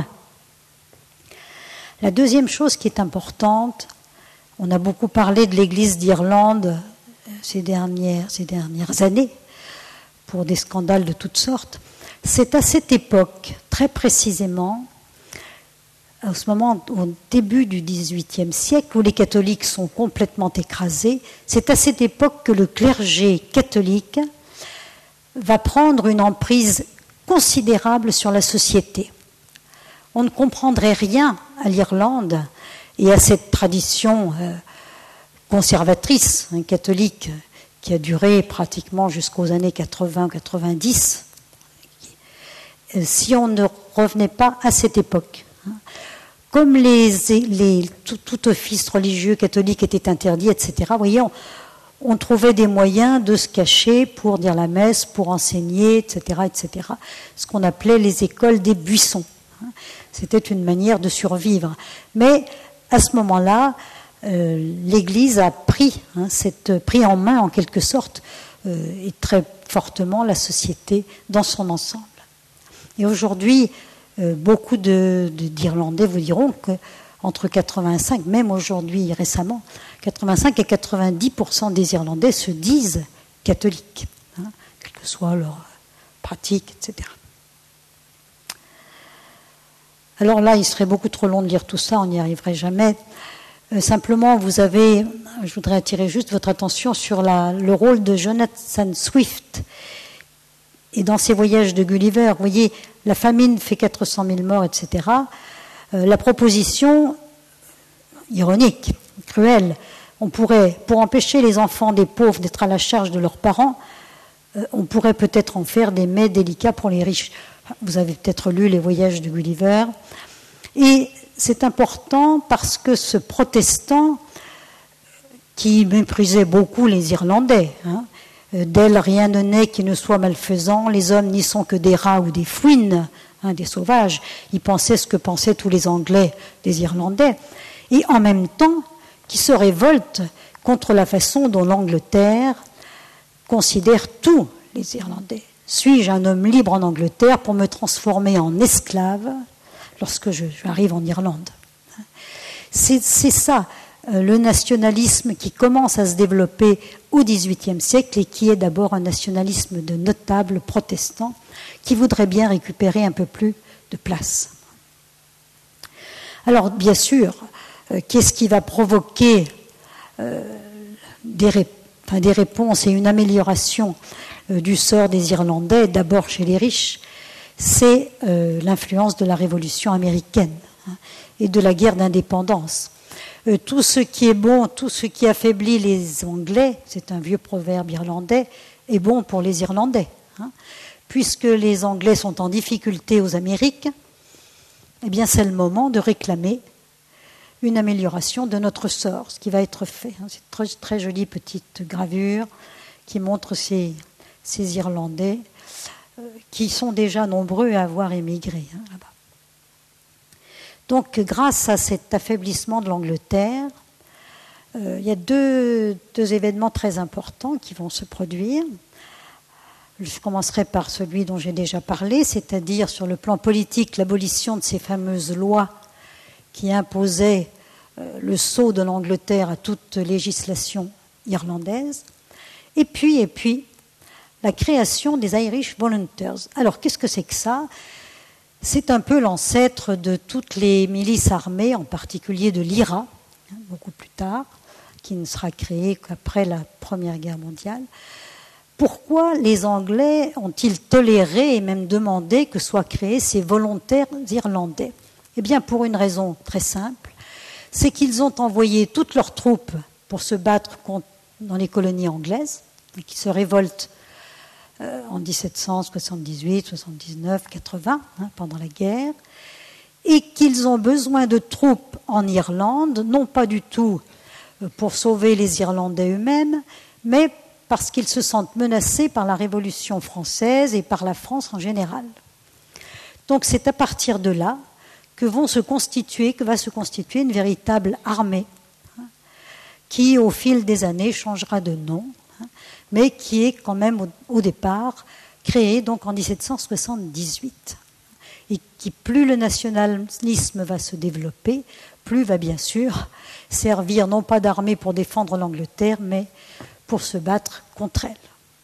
S1: La deuxième chose qui est importante, on a beaucoup parlé de l'Église d'Irlande ces dernières, ces dernières années, pour des scandales de toutes sortes. C'est à cette époque, très précisément, à ce moment, au début du dix-huitième siècle, où les catholiques sont complètement écrasés, c'est à cette époque que le clergé catholique va prendre une emprise considérable sur la société. On ne comprendrait rien à l'Irlande et à cette tradition euh, conservatrice, hein, catholique, qui a duré pratiquement jusqu'aux années quatre-vingts quatre-vingt-dix, euh, si on ne revenait pas à cette époque. Hein. Comme les, les, tout, tout office religieux catholique était interdit, et cetera, vous voyez, on, on trouvait des moyens de se cacher pour dire la messe, pour enseigner, et cetera, et cetera, ce qu'on appelait les écoles des buissons. Hein. C'était une manière de survivre. Mais à ce moment-là, euh, l'Église a pris, hein, cette, pris en main en quelque sorte, euh, et très fortement la société dans son ensemble. Et aujourd'hui, euh, beaucoup de, de, d'Irlandais vous diront qu'entre quatre-vingt-cinq, même aujourd'hui récemment, quatre-vingt-cinq et quatre-vingt-dix pour cent des Irlandais se disent catholiques, hein, quelle que soit leur pratique, et cetera. Alors là, il serait beaucoup trop long de lire tout ça, on n'y arriverait jamais. Euh, simplement, vous avez, je voudrais attirer juste votre attention sur la, le rôle de Jonathan Swift. Et dans ses voyages de Gulliver, vous voyez, la famine fait quatre cent mille morts, et cetera. Euh, la proposition, ironique, cruelle, on pourrait, pour empêcher les enfants des pauvres d'être à la charge de leurs parents, euh, on pourrait peut-être en faire des mets délicats pour les riches. Vous avez peut-être lu les voyages de Gulliver. Et c'est important parce que ce protestant, qui méprisait beaucoup les Irlandais, hein, d'elle rien ne naît qui ne soit malfaisant, les hommes n'y sont que des rats ou des fouines, hein, des sauvages. Il pensait ce que pensaient tous les Anglais des Irlandais. Et en même temps, qui se révolte contre la façon dont l'Angleterre considère tous les Irlandais. Suis-je un homme libre en Angleterre pour me transformer en esclave lorsque je, j'arrive en Irlande? C'est, c'est ça, euh, le nationalisme qui commence à se développer au dix-huitième siècle et qui est d'abord un nationalisme de notables protestants qui voudraient bien récupérer un peu plus de place. Alors, bien sûr, euh, qu'est-ce qui va provoquer euh, des, ré- enfin, des réponses et une amélioration euh, du sort des Irlandais, d'abord chez les riches? C'est euh, l'influence de la Révolution américaine, hein, et de la guerre d'indépendance. Euh, tout ce qui est bon, tout ce qui affaiblit les Anglais, c'est un vieux proverbe irlandais, est bon pour les Irlandais. Hein. Puisque les Anglais sont en difficulté aux Amériques, eh bien c'est le moment de réclamer une amélioration de notre sort, ce qui va être fait. C'est une très, très jolie petite gravure qui montre ces, ces Irlandais euh, qui sont déjà nombreux à avoir émigré, hein, là-bas. Donc, grâce à cet affaiblissement de l'Angleterre, euh, il y a deux, deux événements très importants qui vont se produire. Je commencerai par celui dont j'ai déjà parlé, c'est-à-dire sur le plan politique, l'abolition de ces fameuses lois qui imposaient euh, le sceau de l'Angleterre à toute législation irlandaise. Et puis, et puis, la création des Irish Volunteers. Alors, qu'est-ce que c'est que ça ? C'est un peu l'ancêtre de toutes les milices armées, en particulier de l'I R A, hein, beaucoup plus tard, qui ne sera créée qu'après la Première Guerre mondiale. Pourquoi les Anglais ont-ils toléré et même demandé que soient créés ces volontaires irlandais ? Eh bien, pour une raison très simple, c'est qu'ils ont envoyé toutes leurs troupes pour se battre contre, dans les colonies anglaises, et qui se révoltent euh, en dix-sept cent soixante-dix-huit, soixante-dix-neuf, quatre-vingts, hein, pendant la guerre, et qu'ils ont besoin de troupes en Irlande, non pas du tout pour sauver les Irlandais eux-mêmes, mais parce qu'ils se sentent menacés par la Révolution française et par la France en général. Donc c'est à partir de là que vont se constituer, que va se constituer une véritable armée, hein, qui au fil des années changera de nom, hein, mais qui est quand même au, au départ créée donc en dix-sept cent soixante-dix-huit. Et qui, plus le nationalisme va se développer, plus va bien sûr servir non pas d'armée pour défendre l'Angleterre, mais pour se battre contre elle.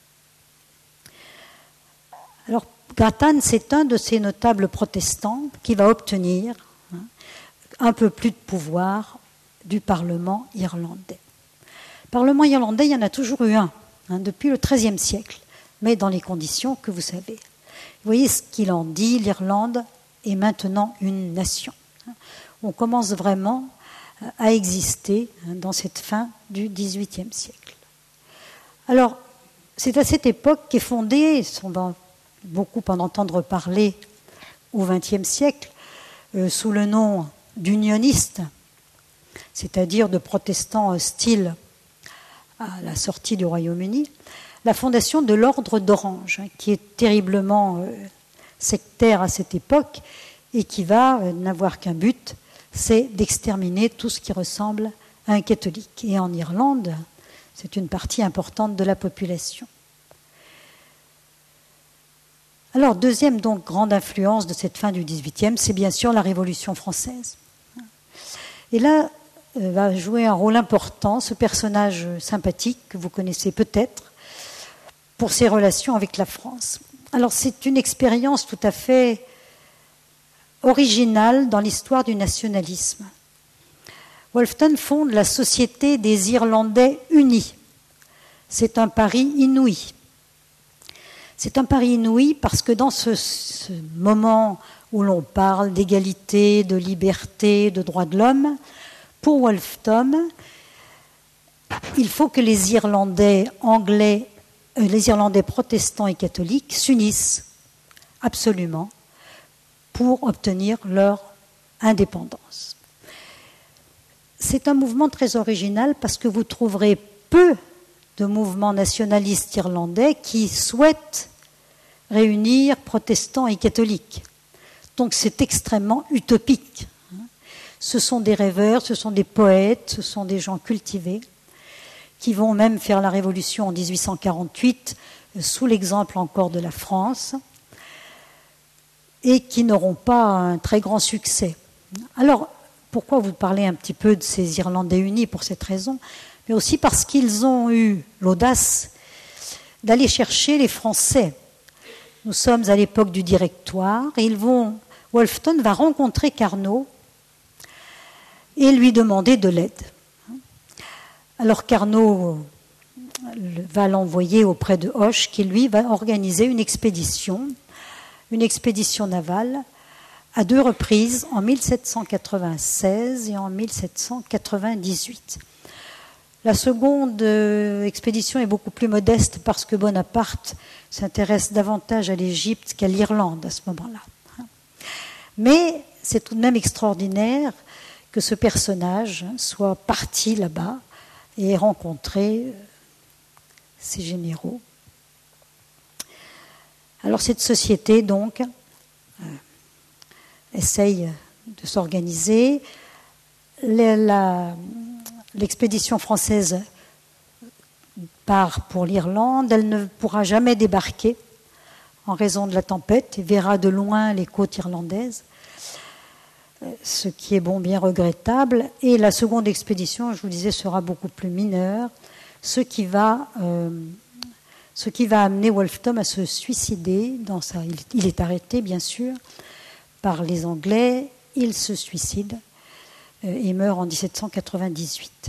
S1: Alors, Grattan, c'est un de ces notables protestants qui va obtenir, hein, un peu plus de pouvoir du Parlement irlandais. Le Parlement irlandais, il y en a toujours eu un, hein, depuis le treizième siècle, mais dans les conditions que vous savez. Vous voyez ce qu'il en dit, l'Irlande est maintenant une nation. On commence vraiment à exister, hein, dans cette fin du dix-huitième siècle. Alors, c'est à cette époque qu'est fondée, on va beaucoup en entendre parler au vingtième siècle, euh, sous le nom d'unionistes, c'est-à-dire de protestants hostiles à la sortie du Royaume-Uni, la fondation de l'Ordre d'Orange, hein, qui est terriblement euh, sectaire à cette époque et qui va euh, n'avoir qu'un but, c'est d'exterminer tout ce qui ressemble à un catholique. Et en Irlande, c'est une partie importante de la population. Alors, deuxième donc grande influence de cette fin du dix-huitième, c'est bien sûr la Révolution française. Et là, euh, va jouer un rôle important ce personnage sympathique que vous connaissez peut-être pour ses relations avec la France. Alors, c'est une expérience tout à fait originale dans l'histoire du nationalisme. Wolfton fonde la Société des Irlandais unis. C'est un pari inouï. C'est un pari inouï parce que dans ce, ce moment où l'on parle d'égalité, de liberté, de droits de l'homme, pour Wolfton, il faut que les Irlandais anglais, euh, les Irlandais protestants et catholiques s'unissent absolument pour obtenir leur indépendance. C'est un mouvement très original parce que vous trouverez peu de mouvements nationalistes irlandais qui souhaitent réunir protestants et catholiques. Donc c'est extrêmement utopique. Ce sont des rêveurs, ce sont des poètes, ce sont des gens cultivés qui vont même faire la révolution en dix-huit cent quarante-huit sous l'exemple encore de la France et qui n'auront pas un très grand succès. Alors, pourquoi vous parlez un petit peu de ces Irlandais unis pour cette raison, mais aussi parce qu'ils ont eu l'audace d'aller chercher les Français. Nous sommes à l'époque du Directoire, et ils vont, Wolfton va rencontrer Carnot et lui demander de l'aide. Alors Carnot va l'envoyer auprès de Hoche, qui lui va organiser une expédition, une expédition navale, à deux reprises, en mille sept cent quatre-vingt-seize et en mille sept cent quatre-vingt-dix-huit. La seconde expédition est beaucoup plus modeste parce que Bonaparte s'intéresse davantage à l'Égypte qu'à l'Irlande à ce moment-là. Mais c'est tout de même extraordinaire que ce personnage soit parti là-bas et ait rencontré ces généraux. Alors cette société, donc, euh, essaye de s'organiser. La, la, l'expédition française part pour l'Irlande. Elle ne pourra jamais débarquer en raison de la tempête et verra de loin les côtes irlandaises, ce qui est bon, bien regrettable. Et la seconde expédition, je vous disais, sera beaucoup plus mineure, ce qui va, euh, ce qui va amener Wolfe à se suicider. Dans sa, il, il est arrêté, bien sûr, par les Anglais. Il se suicide euh, et meurt en dix-sept cent quatre-vingt-dix-huit.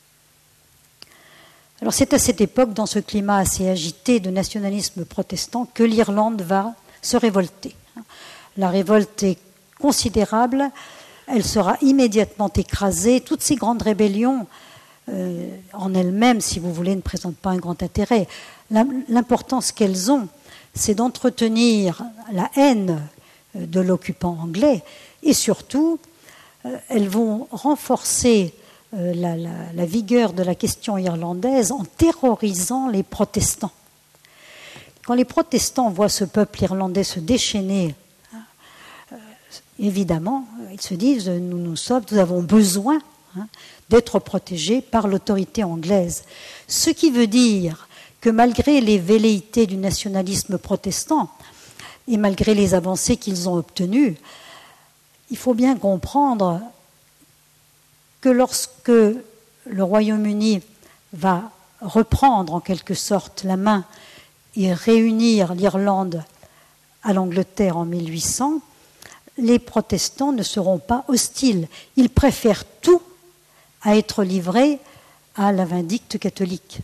S1: Alors c'est à cette époque, dans ce climat assez agité de nationalisme protestant, que l'Irlande va se révolter. La révolte est considérable, elle sera immédiatement écrasée. Toutes ces grandes rébellions, euh, en elles-mêmes, si vous voulez, ne présentent pas un grand intérêt. L'importance qu'elles ont, c'est d'entretenir la haine de l'occupant anglais et surtout, euh, elles vont renforcer euh, la, la, la vigueur de la question irlandaise en terrorisant les protestants. Quand les protestants voient ce peuple irlandais se déchaîner, euh, évidemment, ils se disent nous, nous, sommes, nous avons besoin hein, d'être protégés par l'autorité anglaise. Ce qui veut dire que malgré les velléités du nationalisme protestant et malgré les avancées qu'ils ont obtenues, il faut bien comprendre que lorsque le Royaume-Uni va reprendre en quelque sorte la main et réunir l'Irlande à l'Angleterre en mille huit cents, les protestants ne seront pas hostiles. Ils préfèrent tout à être livrés à la vindicte catholique.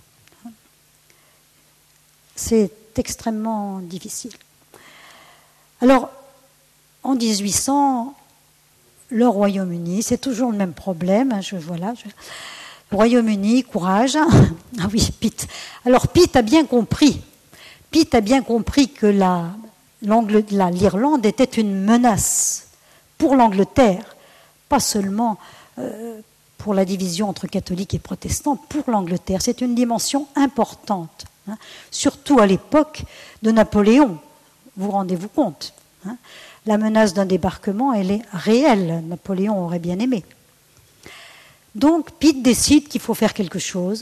S1: C'est extrêmement difficile. Alors, en dix-huit cents, le Royaume-Uni, c'est toujours le même problème. Je, voilà, je, le Royaume-Uni, courage. Ah oui, Pitt. Alors, Pitt a bien compris. Pitt a bien compris que la, la, l'Irlande était une menace pour l'Angleterre, pas seulement euh, pour la division entre catholiques et protestants, pour l'Angleterre. C'est une dimension importante, hein, surtout à l'époque de Napoléon. Vous rendez-vous compte hein, la menace d'un débarquement, elle est réelle. Napoléon aurait bien aimé. Donc, Pitt décide qu'il faut faire quelque chose.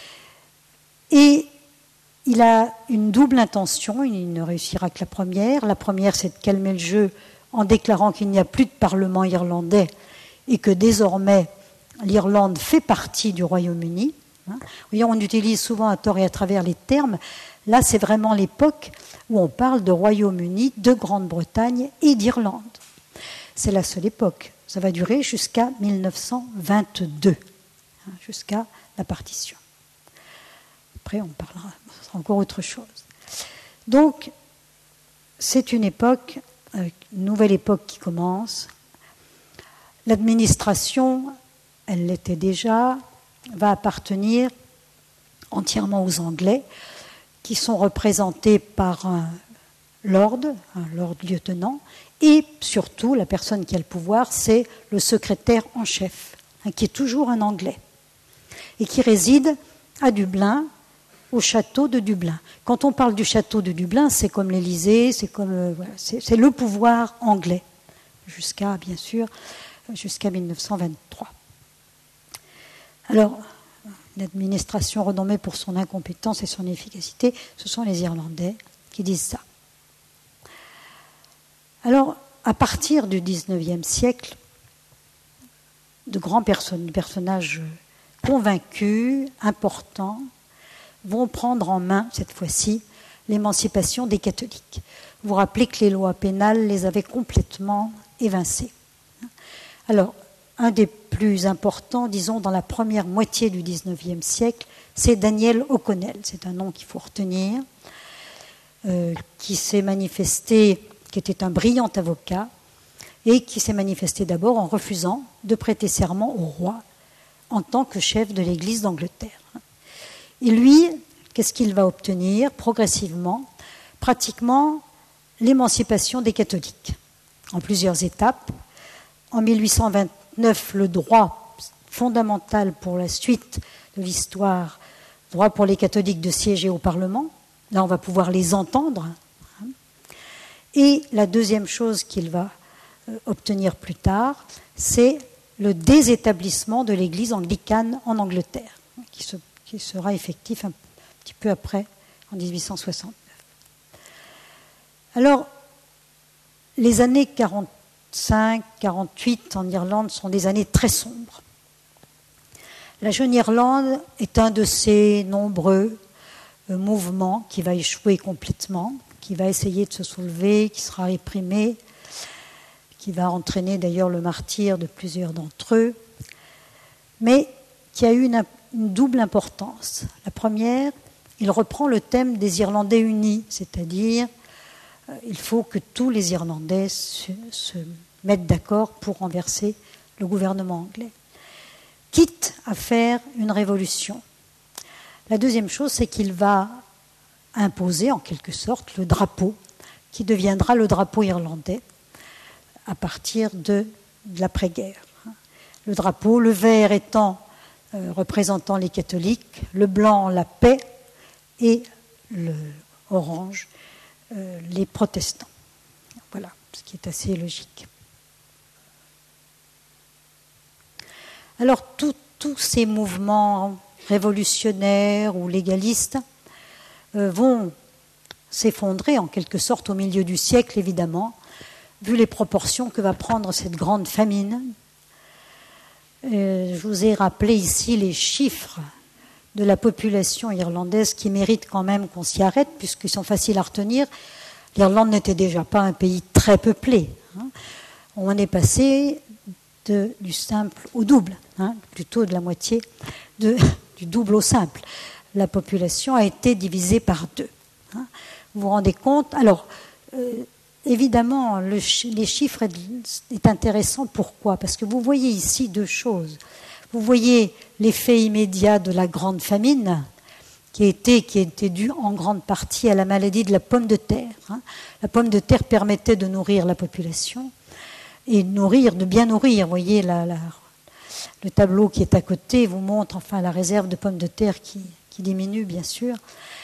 S1: Et il a une double intention. Il ne réussira que la première. La première, c'est de calmer le jeu en déclarant qu'il n'y a plus de parlement irlandais et que désormais, l'Irlande fait partie du Royaume-Uni. Hein. Voyez, on utilise souvent à tort et à travers les termes. Là, c'est vraiment l'époque où on parle de Royaume-Uni, de Grande-Bretagne et d'Irlande. C'est la seule époque. Ça va durer jusqu'à mille neuf cent vingt-deux, hein, jusqu'à la partition. Après, on parlera, ce sera encore autre chose. Donc, c'est une époque, euh, une nouvelle époque qui commence. L'administration, elle l'était déjà, va appartenir entièrement aux Anglais, qui sont représentés par un lord, un lord-lieutenant, et surtout, la personne qui a le pouvoir, c'est le secrétaire en chef, hein, qui est toujours un Anglais, et qui réside à Dublin, au château de Dublin. Quand on parle du château de Dublin, c'est comme l'Élysée, c'est comme euh, voilà, c'est, c'est le pouvoir anglais, jusqu'à, bien sûr, jusqu'à mille neuf cent vingt-trois. Alors, l'administration renommée pour son incompétence et son efficacité, ce sont les Irlandais qui disent ça. Alors, à partir du dix-neuvième siècle, de grands perso- personnages convaincus, importants, vont prendre en main, cette fois-ci, l'émancipation des catholiques. Vous vous rappelez que les lois pénales les avaient complètement évincés. Alors, un des plus importants, disons, dans la première moitié du dix-neuvième siècle, c'est Daniel O'Connell. C'est un nom qu'il faut retenir, euh, qui s'est manifesté, qui était un brillant avocat, et qui s'est manifesté d'abord en refusant de prêter serment au roi en tant que chef de l'Église d'Angleterre. Et lui, qu'est-ce qu'il va obtenir progressivement? Pratiquement l'émancipation des catholiques, en plusieurs étapes. En mille huit cent vingt-neuf, le droit fondamental pour la suite de l'histoire, droit pour les catholiques de siéger au Parlement. Là, on va pouvoir les entendre. Et la deuxième chose qu'il va obtenir plus tard, c'est le désétablissement de l'Église anglicane en Angleterre, qui, se, qui sera effectif un petit peu après, en dix-huit cent soixante-neuf. Alors, les années quarante-cinq quarante-huit en Irlande sont des années très sombres. La Jeune Irlande est un de ces nombreux euh, mouvements qui va échouer complètement, qui va essayer de se soulever, qui sera réprimé, qui va entraîner d'ailleurs le martyre de plusieurs d'entre eux, mais qui a eu une, une double importance. La première, il reprend le thème des Irlandais unis, c'est-à-dire euh, il faut que tous les Irlandais se, se mettent d'accord pour renverser le gouvernement anglais, quitte à faire une révolution. La deuxième chose, c'est qu'il va imposer en quelque sorte le drapeau, qui deviendra le drapeau irlandais à partir de, de l'après-guerre. Le drapeau, le vert étant euh, représentant les catholiques, le blanc la paix et le orange euh, les protestants. Voilà, ce qui est assez logique. Alors tous ces mouvements révolutionnaires ou légalistes euh, vont s'effondrer en quelque sorte au milieu du siècle, évidemment, vu les proportions que va prendre cette grande famine. Euh, je vous ai rappelé ici les chiffres de la population irlandaise qui méritent quand même qu'on s'y arrête, puisqu'ils sont faciles à retenir. L'Irlande n'était déjà pas un pays très peuplé. Hein. On est passé de, du simple au double, hein, plutôt de la moitié, de, du double au simple. La population a été divisée par deux. Hein. Vous vous rendez compte? Alors, euh, évidemment, le, les chiffres est intéressant. Pourquoi? Parce que vous voyez ici deux choses. Vous voyez l'effet immédiat de la grande famine, qui était, qui était due en grande partie à la maladie de la pomme de terre. Hein. La pomme de terre permettait de nourrir la population et de nourrir, de bien nourrir. Vous voyez, la, la, le tableau qui est à côté vous montre enfin la réserve de pommes de terre qui, qui diminue, bien sûr.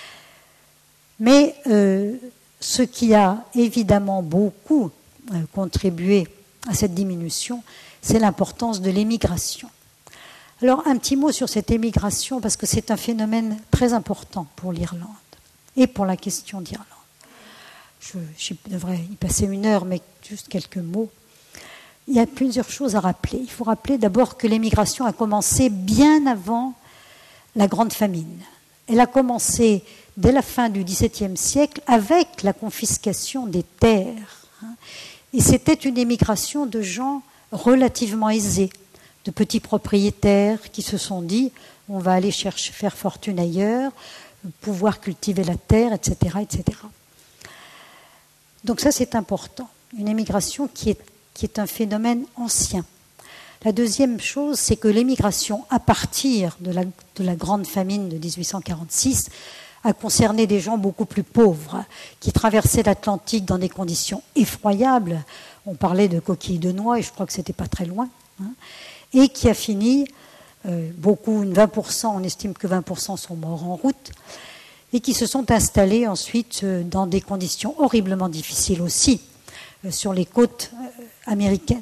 S1: Mais euh, ce qui a évidemment beaucoup euh, contribué à cette diminution, c'est l'importance de l'émigration. Alors, un petit mot sur cette émigration, parce que c'est un phénomène très important pour l'Irlande et pour la question d'Irlande. Je, je devrais y passer une heure, mais juste quelques mots. Il y a plusieurs choses à rappeler. Il faut rappeler d'abord que l'émigration a commencé bien avant la Grande Famine. Elle a commencé dès la fin du dix-septième siècle avec la confiscation des terres. Et c'était une émigration de gens relativement aisés, de petits propriétaires qui se sont dit on va aller chercher, faire fortune ailleurs, pouvoir cultiver la terre, et cetera, et cetera. Donc ça, c'est important. Une émigration qui est, qui est un phénomène ancien. La deuxième chose, c'est que l'émigration, à partir de la, de la grande famine de dix-huit cent quarante-six, a concerné des gens beaucoup plus pauvres, qui traversaient l'Atlantique dans des conditions effroyables. On parlait de coquilles de noix, et je crois que ce n'était pas très loin. Hein, et qui a fini, euh, beaucoup, vingt pour cent, on estime que vingt pour cent sont morts en route, et qui se sont installés ensuite euh, dans des conditions horriblement difficiles aussi, euh, sur les côtes euh, américaines.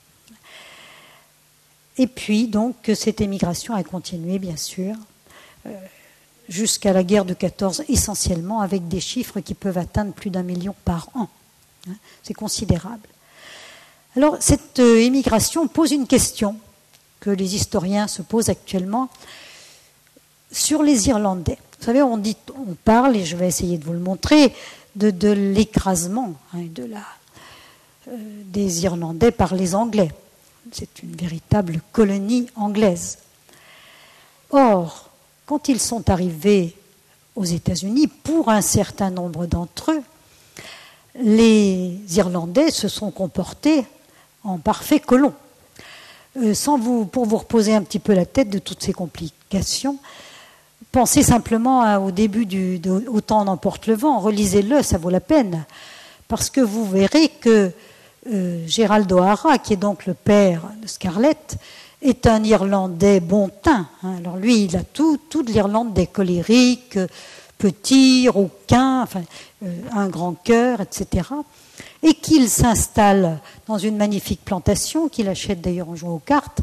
S1: Et puis, donc, cette émigration a continué, bien sûr, euh, jusqu'à la guerre de quatorze, essentiellement, avec des chiffres qui peuvent atteindre plus d'un million par an. C'est considérable. Alors, cette euh, émigration pose une question. que les historiens se posent actuellement sur les Irlandais. Vous savez, on, dit, on parle, et je vais essayer de vous le montrer, de, de l'écrasement hein, de la, euh, des Irlandais par les Anglais. C'est une véritable colonie anglaise. Or, quand ils sont arrivés aux États-Unis, pour un certain nombre d'entre eux, les Irlandais se sont comportés en parfaits colons. Euh, sans vous, pour vous reposer un petit peu la tête de toutes ces complications, pensez simplement à, au début du de, Au temps n'emporte le vent, relisez-le, ça vaut la peine, parce que vous verrez que euh, Gerald O'Hara, qui est donc le père de Scarlett, est un Irlandais bon teint. Hein. Alors lui, il a tout, toute l'Irlandais colérique, petit, rouquin, enfin, euh, un grand cœur, et cetera. Et qu'il s'installe dans une magnifique plantation, qu'il achète d'ailleurs en jouant aux cartes.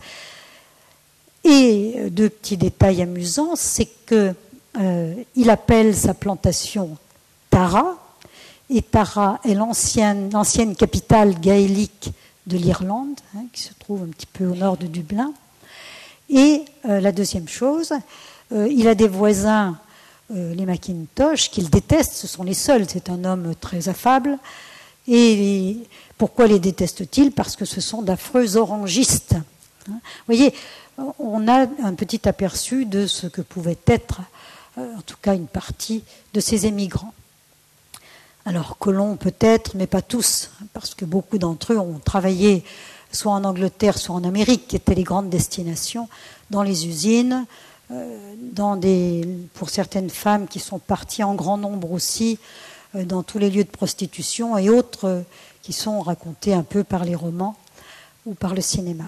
S1: Et deux petits détails amusants, c'est qu'il euh, appelle sa plantation Tara, et Tara est l'ancienne, l'ancienne capitale gaélique de l'Irlande, hein, qui se trouve un petit peu au nord de Dublin. Et euh, la deuxième chose, euh, il a des voisins, euh, les Mackintosh, qu'il déteste, ce sont les seuls, c'est un homme très affable. Et pourquoi les déteste-t-il? Parce que ce sont d'affreux orangistes. Vous voyez, on a un petit aperçu de ce que pouvait être, euh, en tout cas une partie de ces émigrants. Alors, colons peut-être, mais pas tous, parce que beaucoup d'entre eux ont travaillé soit en Angleterre, soit en Amérique, qui étaient les grandes destinations, dans les usines, euh, dans des, pour certaines femmes qui sont parties en grand nombre aussi, euh, dans tous les lieux de prostitution et autres euh, qui sont racontés un peu par les romans ou par le cinéma.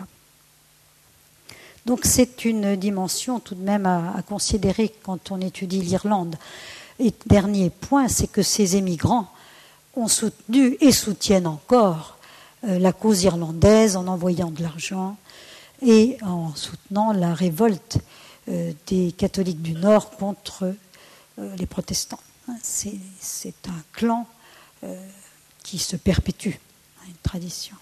S1: Donc c'est une dimension tout de même à, à considérer quand on étudie l'Irlande. Et dernier point, c'est que ces émigrants ont soutenu et soutiennent encore euh, la cause irlandaise en envoyant de l'argent et en soutenant la révolte euh, des catholiques du Nord contre euh, les protestants. C'est, c'est un clan euh, qui se perpétue, une tradition.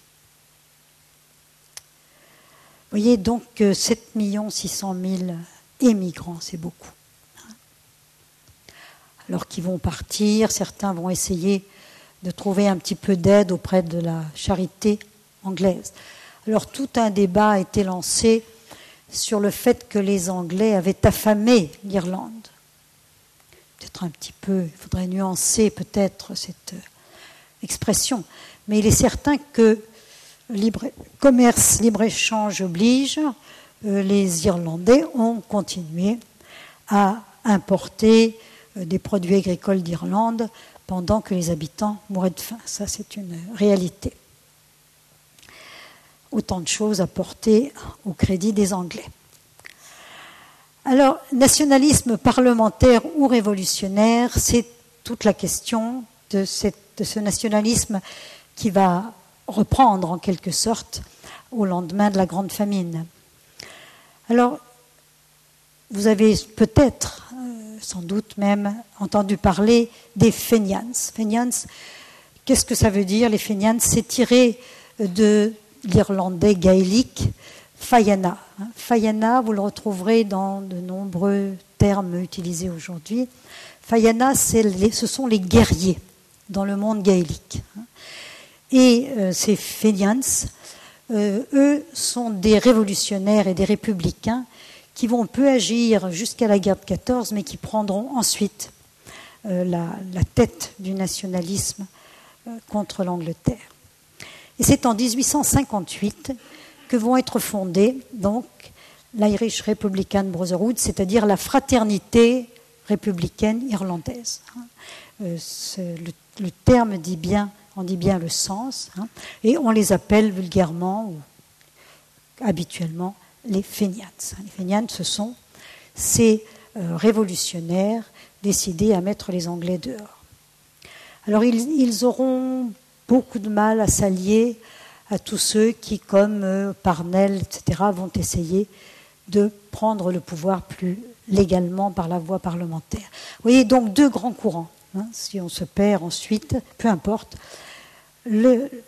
S1: Vous voyez donc que sept millions six cent mille émigrants, c'est beaucoup. Alors qu'ils vont partir, certains vont essayer de trouver un petit peu d'aide auprès de la charité anglaise. Alors tout un débat a été lancé sur le fait que les Anglais avaient affamé l'Irlande. Peut-être un petit peu, il faudrait nuancer peut-être cette expression, mais il est certain que libre commerce, libre-échange oblige, euh, les Irlandais ont continué à importer euh, des produits agricoles d'Irlande pendant que les habitants mouraient de faim. Ça, c'est une réalité. Autant de choses à porter au crédit des Anglais. Alors, nationalisme parlementaire ou révolutionnaire, c'est toute la question de, cette, de ce nationalisme qui va reprendre en quelque sorte au lendemain de la Grande Famine. Alors, vous avez peut-être, euh, sans doute même, entendu parler des Fenians. Fenians, qu'est-ce que ça veut dire, les Fenians? C'est tiré de l'irlandais gaélique Fayana. Fayana, vous le retrouverez dans de nombreux termes utilisés aujourd'hui. Fayana, c'est les, ce sont les guerriers dans le monde gaélique. Et euh, ces Fenians, euh, eux, sont des révolutionnaires et des républicains qui vont peu agir jusqu'à la guerre de quatorze, mais qui prendront ensuite euh, la, la tête du nationalisme euh, contre l'Angleterre. Et c'est en dix-huit cent cinquante-huit que vont être fondées donc l'Irish Republican Brotherhood, c'est-à-dire la fraternité républicaine irlandaise. Euh, le, le terme dit bien, on dit bien le sens, hein, et on les appelle vulgairement ou habituellement les Fenians. Les Fenians, ce sont ces euh, révolutionnaires décidés à mettre les Anglais dehors. Alors ils, ils auront beaucoup de mal à s'allier à tous ceux qui, comme euh, Parnell, et cetera, vont essayer de prendre le pouvoir plus légalement par la voie parlementaire. Vous voyez donc deux grands courants. Hein, si on se perd ensuite, peu importe. Le,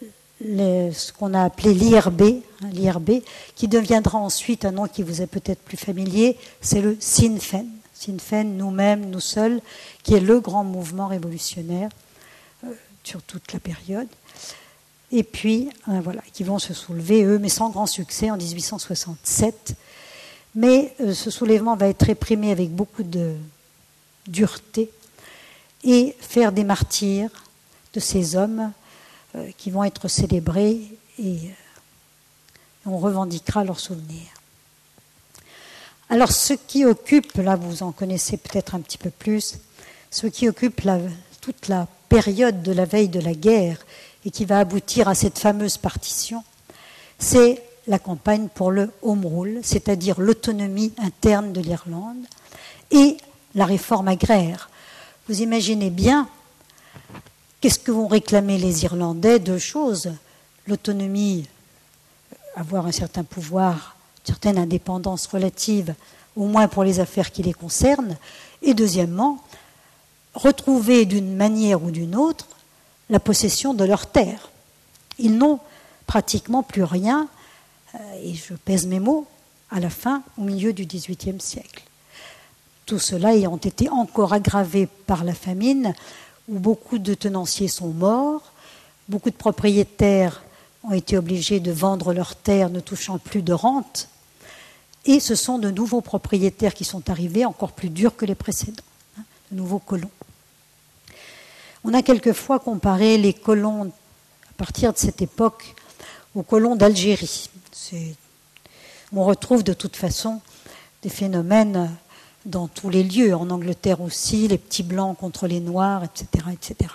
S1: les, ce qu'on a appelé l'I R B, hein, l'I R B, qui deviendra ensuite un nom qui vous est peut-être plus familier, c'est le Sinn Féin. Sinn Féin, nous-mêmes, nous seuls, qui est le grand mouvement révolutionnaire euh, sur toute la période. Et puis, euh, voilà, qui vont se soulever, eux, mais sans grand succès, en dix-huit cent soixante-sept. Mais euh, ce soulèvement va être réprimé avec beaucoup de dureté et faire des martyrs de ces hommes euh, qui vont être célébrés et euh, on revendiquera leurs souvenirs. Alors, ce qui occupe, là vous en connaissez peut-être un petit peu plus, ce qui occupe la, toute la période de la veille de la guerre et qui va aboutir à cette fameuse partition, c'est la campagne pour le Home Rule, c'est-à-dire l'autonomie interne de l'Irlande, et la réforme agraire. Vous imaginez bien, qu'est-ce que vont réclamer les Irlandais? Deux choses. L'autonomie, avoir un certain pouvoir, une certaine indépendance relative, au moins pour les affaires qui les concernent. Et deuxièmement, retrouver d'une manière ou d'une autre la possession de leurs terres. Ils n'ont pratiquement plus rien, et je pèse mes mots, à la fin, au milieu du dix-huitième siècle. Tout cela ayant été encore aggravé par la famine, où beaucoup de tenanciers sont morts, beaucoup de propriétaires ont été obligés de vendre leurs terres ne touchant plus de rente, et ce sont de nouveaux propriétaires qui sont arrivés, encore plus durs que les précédents, hein, de nouveaux colons. On a quelquefois comparé les colons, à partir de cette époque, aux colons d'Algérie. C'est, on retrouve de toute façon des phénomènes dans tous les lieux, en Angleterre aussi, les petits blancs contre les noirs, et cetera, et cetera.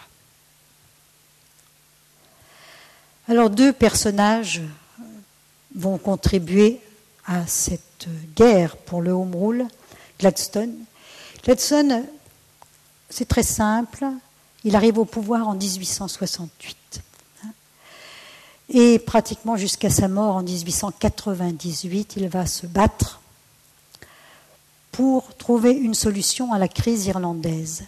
S1: Alors deux personnages vont contribuer à cette guerre pour le Home Rule, Gladstone. Gladstone, c'est très simple, il arrive au pouvoir en dix-huit cent soixante-huit. Et pratiquement jusqu'à sa mort en dix-huit cent quatre-vingt-dix-huit, il va se battre pour trouver une solution à la crise irlandaise.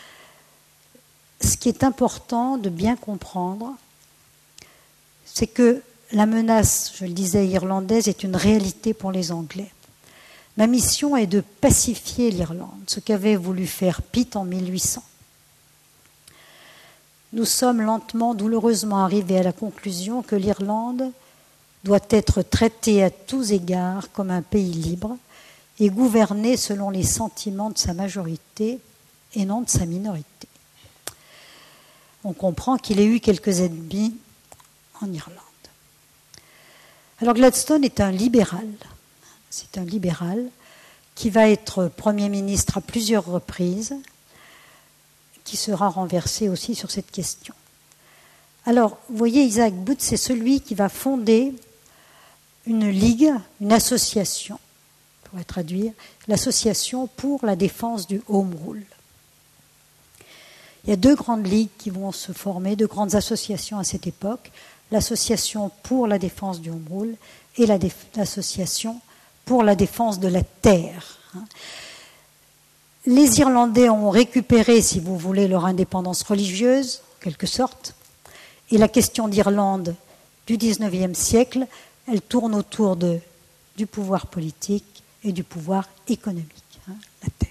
S1: Ce qui est important de bien comprendre, c'est que la menace, je le disais, irlandaise est une réalité pour les Anglais. Ma mission est de pacifier l'Irlande, ce qu'avait voulu faire Pitt en mille huit cents. Nous sommes lentement, douloureusement arrivés à la conclusion que l'Irlande doit être traitée à tous égards comme un pays libre et gouverné selon les sentiments de sa majorité et non de sa minorité. On comprend qu'il ait eu quelques ennemis en Irlande. Alors Gladstone est un libéral. C'est un libéral qui va être Premier ministre à plusieurs reprises, qui sera renversé aussi sur cette question. Alors, vous voyez, Isaac Booth, c'est celui qui va fonder une ligue, une association, on pourrait traduire, l'association pour la défense du Home Rule. Il y a deux grandes ligues qui vont se former, deux grandes associations à cette époque, l'association pour la défense du Home Rule et la déf- l'association pour la défense de la terre. Les Irlandais ont récupéré, si vous voulez, leur indépendance religieuse, en quelque sorte, et la question d'Irlande du dix-neuvième siècle, elle tourne autour de, du pouvoir politique et du pouvoir économique, hein, la terre.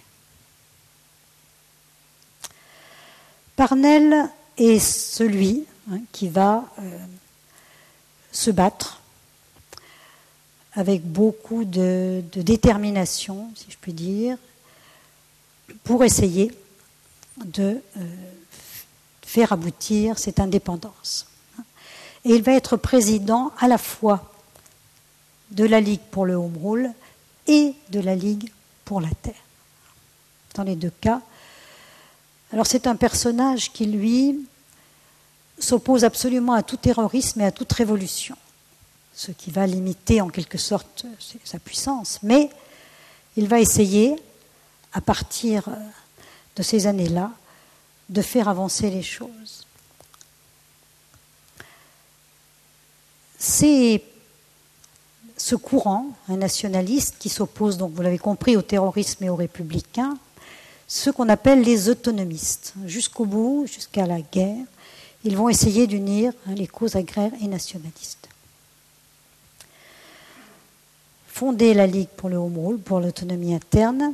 S1: Parnell est celui hein, qui va euh, se battre avec beaucoup de, de détermination, si je puis dire, pour essayer de euh, faire aboutir cette indépendance. Et il va être président à la fois de la Ligue pour le Home Rule et de la Ligue pour la terre. Dans les deux cas. Alors c'est un personnage qui, lui, s'oppose absolument à tout terrorisme et à toute révolution, ce qui va limiter en quelque sorte sa puissance. Mais il va essayer, à partir de ces années-là, de faire avancer les choses. C'est ce courant, un nationaliste, qui s'oppose, donc vous l'avez compris, au terrorisme et aux républicains, ce qu'on appelle les autonomistes. Jusqu'au bout, jusqu'à la guerre, ils vont essayer d'unir hein, les causes agraires et nationalistes. Fonder la Ligue pour le Home Rule, pour l'autonomie interne,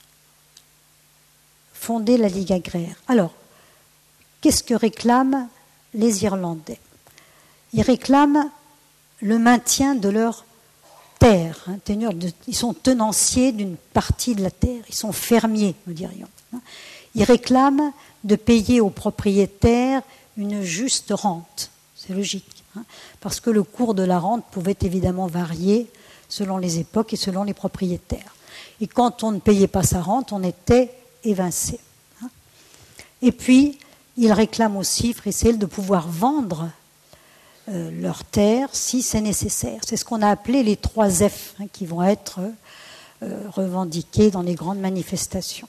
S1: fonder la Ligue agraire. Alors, qu'est-ce que réclament les Irlandais? Ils réclament le maintien de leur terre. Hein, ils sont tenanciers d'une partie de la terre. Ils sont fermiers, nous dirions. Ils réclament de payer aux propriétaires une juste rente. C'est logique. Hein, parce que le cours de la rente pouvait évidemment varier selon les époques et selon les propriétaires. Et quand on ne payait pas sa rente, on était évincé. Hein. Et puis, ils réclament aussi, Freesale, de pouvoir vendre euh, leurs terres si c'est nécessaire. C'est ce qu'on a appelé les trois F hein, qui vont être euh, revendiqués dans les grandes manifestations.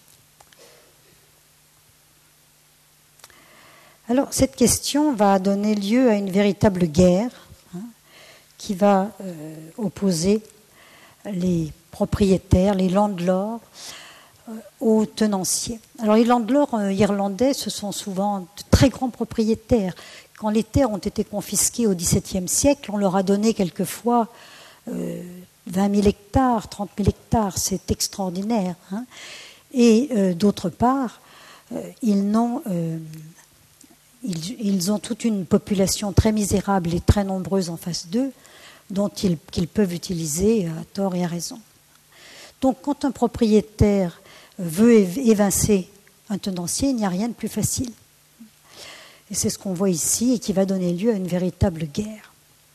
S1: Alors, cette question va donner lieu à une véritable guerre hein, qui va euh, opposer les propriétaires, les landlords, euh, aux tenanciers. Alors, les landlords euh, irlandais, ce sont souvent de très grands propriétaires. Quand les terres ont été confisquées au dix-septième siècle, on leur a donné quelquefois euh, vingt mille hectares, trente mille hectares. C'est extraordinaire. Hein. Et euh, d'autre part, euh, ils n'ont... Euh, Ils, ils ont toute une population très misérable et très nombreuse en face d'eux, dont ils, qu'ils peuvent utiliser à tort et à raison. Donc, quand un propriétaire veut évincer un tenancier, il n'y a rien de plus facile. Et c'est ce qu'on voit ici et qui va donner lieu à une véritable guerre.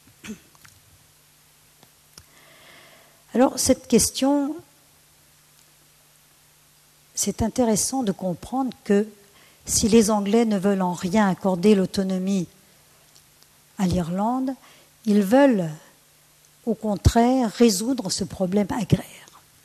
S1: Alors, cette question, c'est intéressant de comprendre que si les Anglais ne veulent en rien accorder l'autonomie à l'Irlande, ils veulent au contraire résoudre ce problème agraire.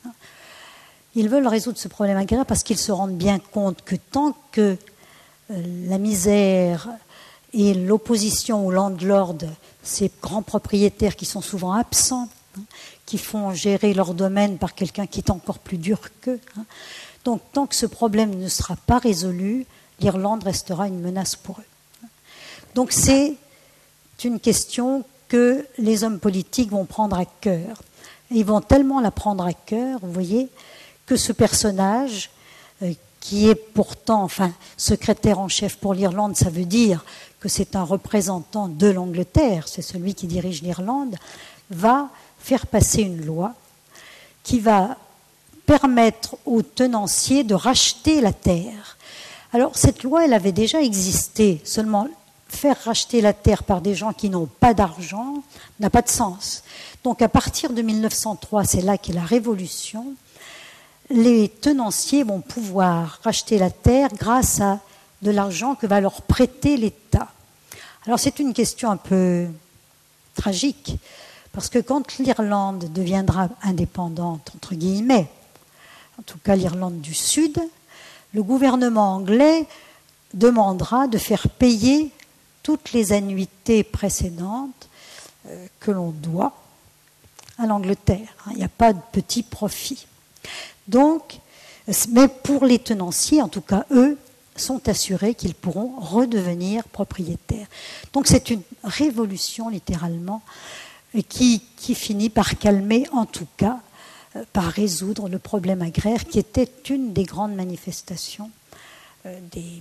S1: Ils veulent résoudre ce problème agraire parce qu'ils se rendent bien compte que tant que la misère et l'opposition aux landlords, ces grands propriétaires qui sont souvent absents, qui font gérer leur domaine par quelqu'un qui est encore plus dur qu'eux, donc tant que ce problème ne sera pas résolu, l'Irlande restera une menace pour eux. Donc c'est une question que les hommes politiques vont prendre à cœur. Et ils vont tellement la prendre à cœur, vous voyez, que ce personnage, euh, qui est pourtant, enfin, secrétaire en chef pour l'Irlande, ça veut dire que c'est un représentant de l'Angleterre, c'est celui qui dirige l'Irlande, va faire passer une loi qui va permettre aux tenanciers de racheter la terre. Alors, cette loi, elle avait déjà existé. Seulement, faire racheter la terre par des gens qui n'ont pas d'argent n'a pas de sens. Donc, à partir de mille neuf cent trois, c'est là qu'est la révolution, les tenanciers vont pouvoir racheter la terre grâce à de l'argent que va leur prêter l'État. Alors, c'est une question un peu tragique, parce que quand l'Irlande deviendra indépendante, entre guillemets, en tout cas l'Irlande du Sud, le gouvernement anglais demandera de faire payer toutes les annuités précédentes euh, que l'on doit à l'Angleterre. Il n'y a pas de petit profit. Donc, mais pour les tenanciers, en tout cas eux, sont assurés qu'ils pourront redevenir propriétaires. Donc c'est une révolution littéralement qui, qui finit par calmer, en tout cas, par résoudre le problème agraire qui était une des grandes manifestations euh, des,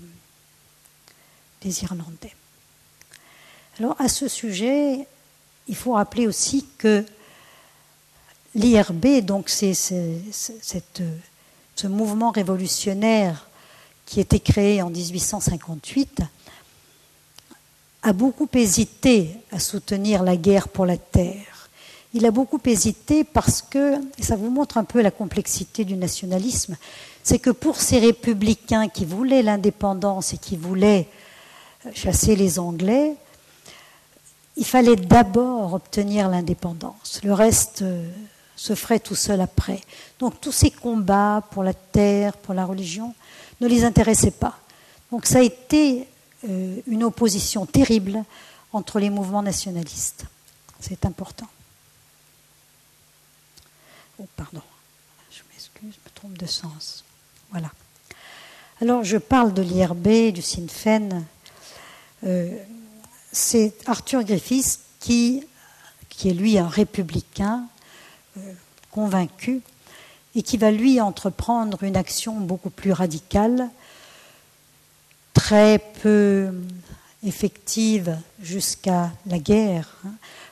S1: des Irlandais. Alors à ce sujet, il faut rappeler aussi que l'I R B, donc c'est, c'est, c'est cette, ce mouvement révolutionnaire qui a été créé en dix-huit cent cinquante-huit, a beaucoup hésité à soutenir la guerre pour la terre. Il a beaucoup hésité parce que, et ça vous montre un peu la complexité du nationalisme, c'est que pour ces républicains qui voulaient l'indépendance et qui voulaient chasser les Anglais, il fallait d'abord obtenir l'indépendance. Le reste euh, se ferait tout seul après. Donc tous ces combats pour la terre, pour la religion, ne les intéressaient pas. Donc ça a été euh, une opposition terrible entre les mouvements nationalistes. C'est important. Oh, pardon, je m'excuse, je me trompe de sens. Voilà. Alors, je parle de l'I R B, du Sinn Féin, Euh, c'est Arthur Griffiths qui, qui est lui un républicain euh, convaincu et qui va lui entreprendre une action beaucoup plus radicale, très peu effective jusqu'à la guerre. Pourquoi ?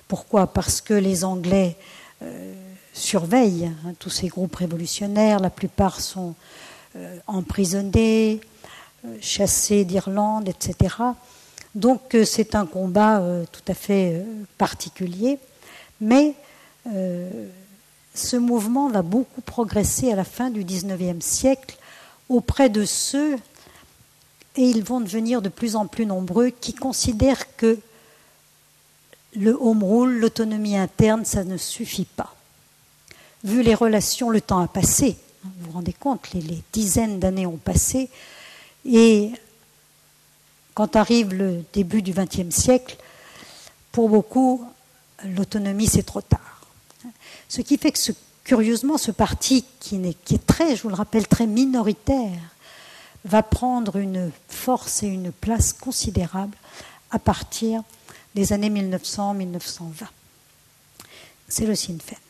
S1: Parce que les Anglais euh, surveillent hein, tous ces groupes révolutionnaires, la plupart sont euh, emprisonnés, euh, chassés d'Irlande, et cetera. Donc euh, c'est un combat euh, tout à fait euh, particulier, mais euh, ce mouvement va beaucoup progresser à la fin du dix-neuvième siècle auprès de ceux, et ils vont devenir de plus en plus nombreux, qui considèrent que le home rule, l'autonomie interne, ça ne suffit pas. Vu les relations, le temps a passé, vous vous rendez compte, les, les dizaines d'années ont passé, et quand arrive le début du vingtième siècle, pour beaucoup, l'autonomie, c'est trop tard. Ce qui fait que, ce, curieusement, ce parti, qui, n'est, qui est très, je vous le rappelle, très minoritaire, va prendre une force et une place considérable à partir des années mille neuf cents à mille neuf cent vingt. C'est le Sinn Féin.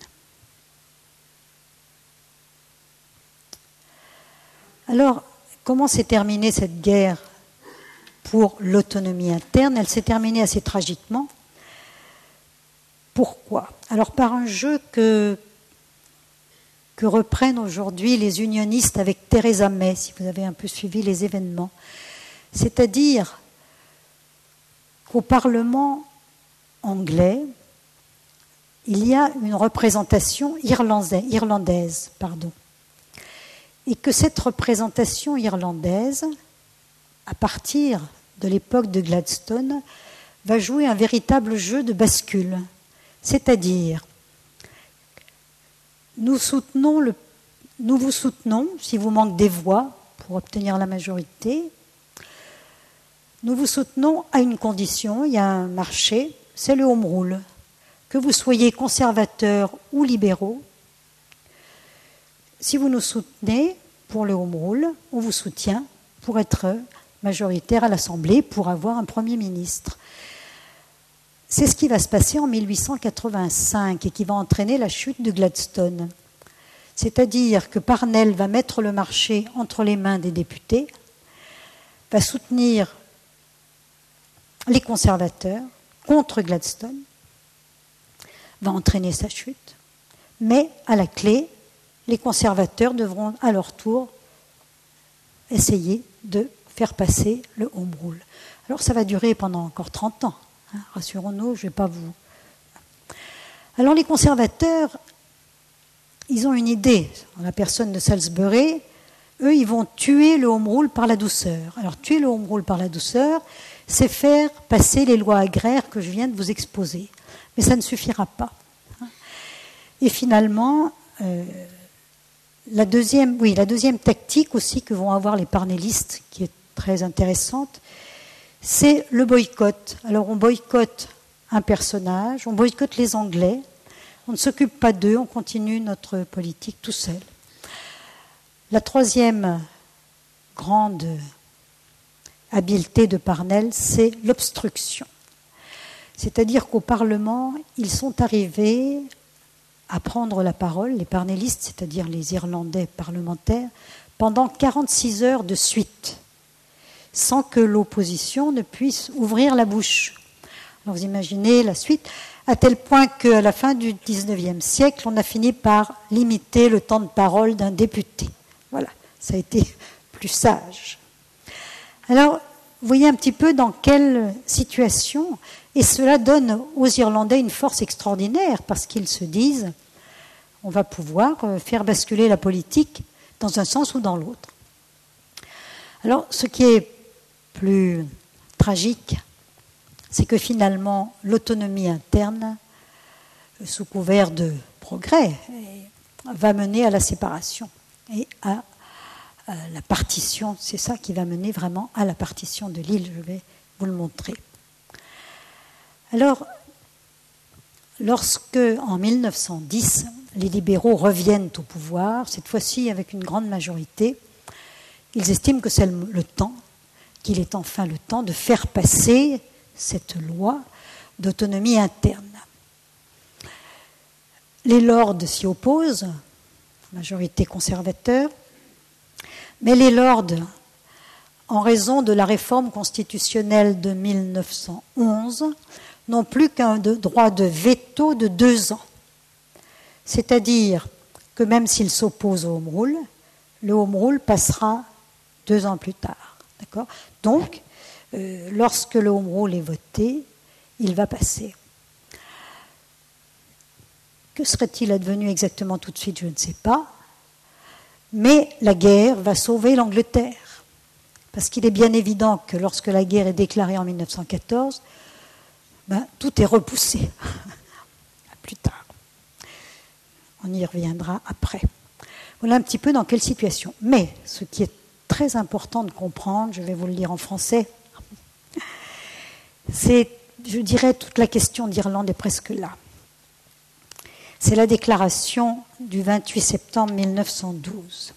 S1: Alors, comment s'est terminée cette guerre pour l'autonomie interne? Elle s'est terminée assez tragiquement. Pourquoi? Alors, par un jeu que, que reprennent aujourd'hui les unionistes avec Theresa May, si vous avez un peu suivi les événements. C'est-à-dire qu'au Parlement anglais, il y a une représentation irlandaise, irlandaise pardon, et que cette représentation irlandaise, à partir de l'époque de Gladstone, va jouer un véritable jeu de bascule. C'est-à-dire, nous, soutenons le, nous vous soutenons, si vous manquez des voix pour obtenir la majorité, nous vous soutenons à une condition, il y a un marché, c'est le home rule. Que vous soyez conservateurs ou libéraux, si vous nous soutenez pour le home rule, on vous soutient pour être majoritaire à l'Assemblée, pour avoir un Premier ministre. C'est ce qui va se passer en mille huit cent quatre-vingt-cinq et qui va entraîner la chute de Gladstone. C'est-à-dire que Parnell va mettre le marché entre les mains des députés, va soutenir les conservateurs contre Gladstone, va entraîner sa chute, mais à la clé, les conservateurs devront à leur tour essayer de faire passer le home rule. Alors ça va durer pendant encore trente ans. Hein, rassurons-nous, je ne vais pas vous... Alors les conservateurs, ils ont une idée. En la personne de Salisbury, eux, ils vont tuer le home rule par la douceur. Alors tuer le home rule par la douceur, c'est faire passer les lois agraires que je viens de vous exposer. Mais ça ne suffira pas. Et finalement, euh, la, deuxième, oui, la deuxième tactique aussi que vont avoir les parnellistes, qui est très intéressante, c'est le boycott. Alors on boycotte un personnage, on boycotte les Anglais, on ne s'occupe pas d'eux, on continue notre politique tout seul. La troisième grande habileté de Parnell, c'est l'obstruction. C'est-à-dire qu'au Parlement, ils sont arrivés à prendre la parole, les parnellistes, c'est-à-dire les Irlandais parlementaires, pendant quarante-six heures de suite, sans que l'opposition ne puisse ouvrir la bouche. Alors vous imaginez la suite, à tel point qu'à la fin du dix-neuvième siècle, on a fini par limiter le temps de parole d'un député. Voilà, ça a été plus sage. Alors, vous voyez un petit peu dans quelle situation, et cela donne aux Irlandais une force extraordinaire, parce qu'ils se disent, on va pouvoir faire basculer la politique dans un sens ou dans l'autre. Alors, ce qui est plus tragique, c'est que finalement, l'autonomie interne, sous couvert de progrès, va mener à la séparation et à la partition. C'est ça qui va mener vraiment à la partition de l'île. Je vais vous le montrer. Alors, lorsque, en mille neuf cent dix, les libéraux reviennent au pouvoir, cette fois-ci avec une grande majorité, ils estiment que c'est le temps qu'il est enfin le temps de faire passer cette loi d'autonomie interne. Les lords s'y opposent, majorité conservateur, mais les lords, en raison de la réforme constitutionnelle de mille neuf cent onze, n'ont plus qu'un droit de veto de deux ans. C'est-à-dire que même s'ils s'opposent au home rule, le home rule passera deux ans plus tard. D'accord ? Donc, euh, lorsque le home rule est voté, il va passer. Que serait-il advenu exactement tout de suite ? Je ne sais pas. Mais la guerre va sauver l'Angleterre. Parce qu'il est bien évident que lorsque la guerre est déclarée en mille neuf cent quatorze, ben, tout est repoussé. Plus tard. On y reviendra après. Voilà un petit peu dans quelle situation. Mais ce qui est très important de comprendre, je vais vous le lire en français, c'est, je dirais, toute la question d'Irlande est presque là. C'est la déclaration du vingt-huit septembre mille neuf cent douze.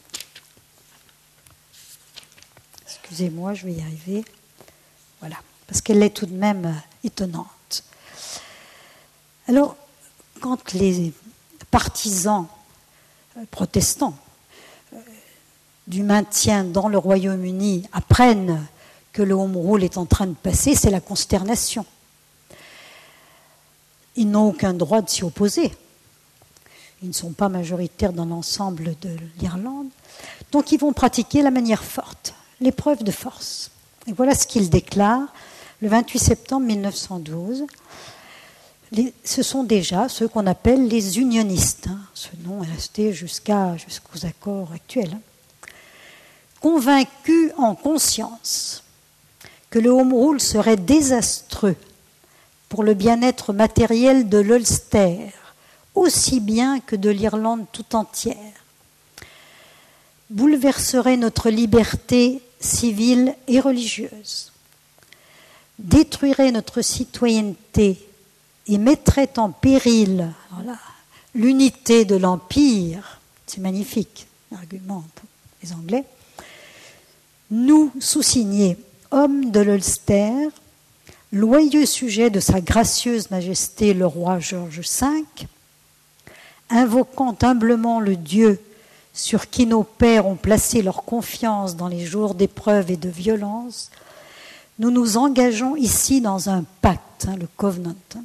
S1: Excusez-moi, je vais y arriver. Voilà, parce qu'elle est tout de même étonnante. Alors, quand les partisans protestants du maintien dans le Royaume-Uni apprennent que le home rule est en train de passer, c'est la consternation. Ils n'ont aucun droit de s'y opposer. Ils ne sont pas majoritaires dans l'ensemble de l'Irlande. Donc ils vont pratiquer la manière forte, l'épreuve de force. Et voilà ce qu'ils déclarent le vingt-huit septembre mille neuf cent douze. Les, ce sont déjà ceux qu'on appelle les unionistes. Hein. Ce nom est resté jusqu'à, jusqu'aux accords actuels. Hein. Convaincus en conscience que le home rule serait désastreux pour le bien-être matériel de l'Ulster, aussi bien que de l'Irlande tout entière, bouleverserait notre liberté civile et religieuse, détruirait notre citoyenneté et mettrait en péril voilà, l'unité de l'Empire, c'est magnifique, l'argument pour les Anglais, nous, sous-signés, hommes de l'Ulster, loyeux sujet de sa gracieuse majesté le roi George cinq, invoquant humblement le Dieu sur qui nos pères ont placé leur confiance dans les jours d'épreuve et de violence, nous nous engageons ici dans un pacte, hein, le covenant, hein,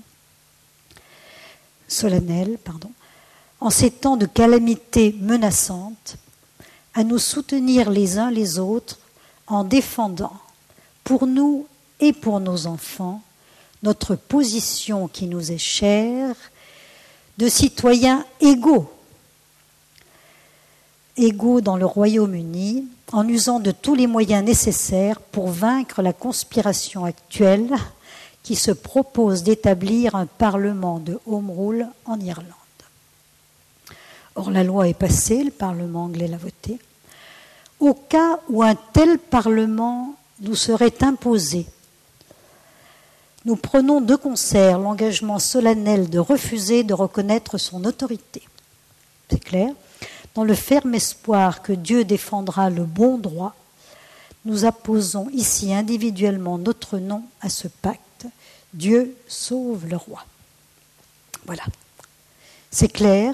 S1: solennel, pardon, en ces temps de calamité menaçante, à nous soutenir les uns les autres en défendant, pour nous et pour nos enfants, notre position qui nous est chère, de citoyens égaux, égaux dans le Royaume-Uni, en usant de tous les moyens nécessaires pour vaincre la conspiration actuelle qui se propose d'établir un parlement de home rule en Irlande. Or, la loi est passée, le Parlement anglais l'a votée. Au cas où un tel parlement nous serait imposé, nous prenons de concert l'engagement solennel de refuser de reconnaître son autorité. C'est clair ? Dans le ferme espoir que Dieu défendra le bon droit, nous apposons ici individuellement notre nom à ce pacte. Dieu sauve le roi. Voilà. C'est clair.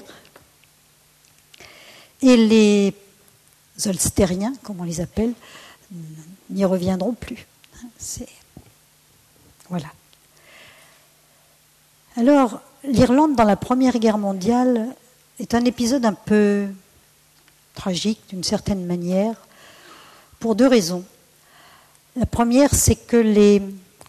S1: Et les Ulstériens, comme on les appelle, n'y reviendront plus. C'est... Voilà. Alors, l'Irlande, dans la Première Guerre mondiale, est un épisode un peu tragique, d'une certaine manière, pour deux raisons. La première, c'est que les,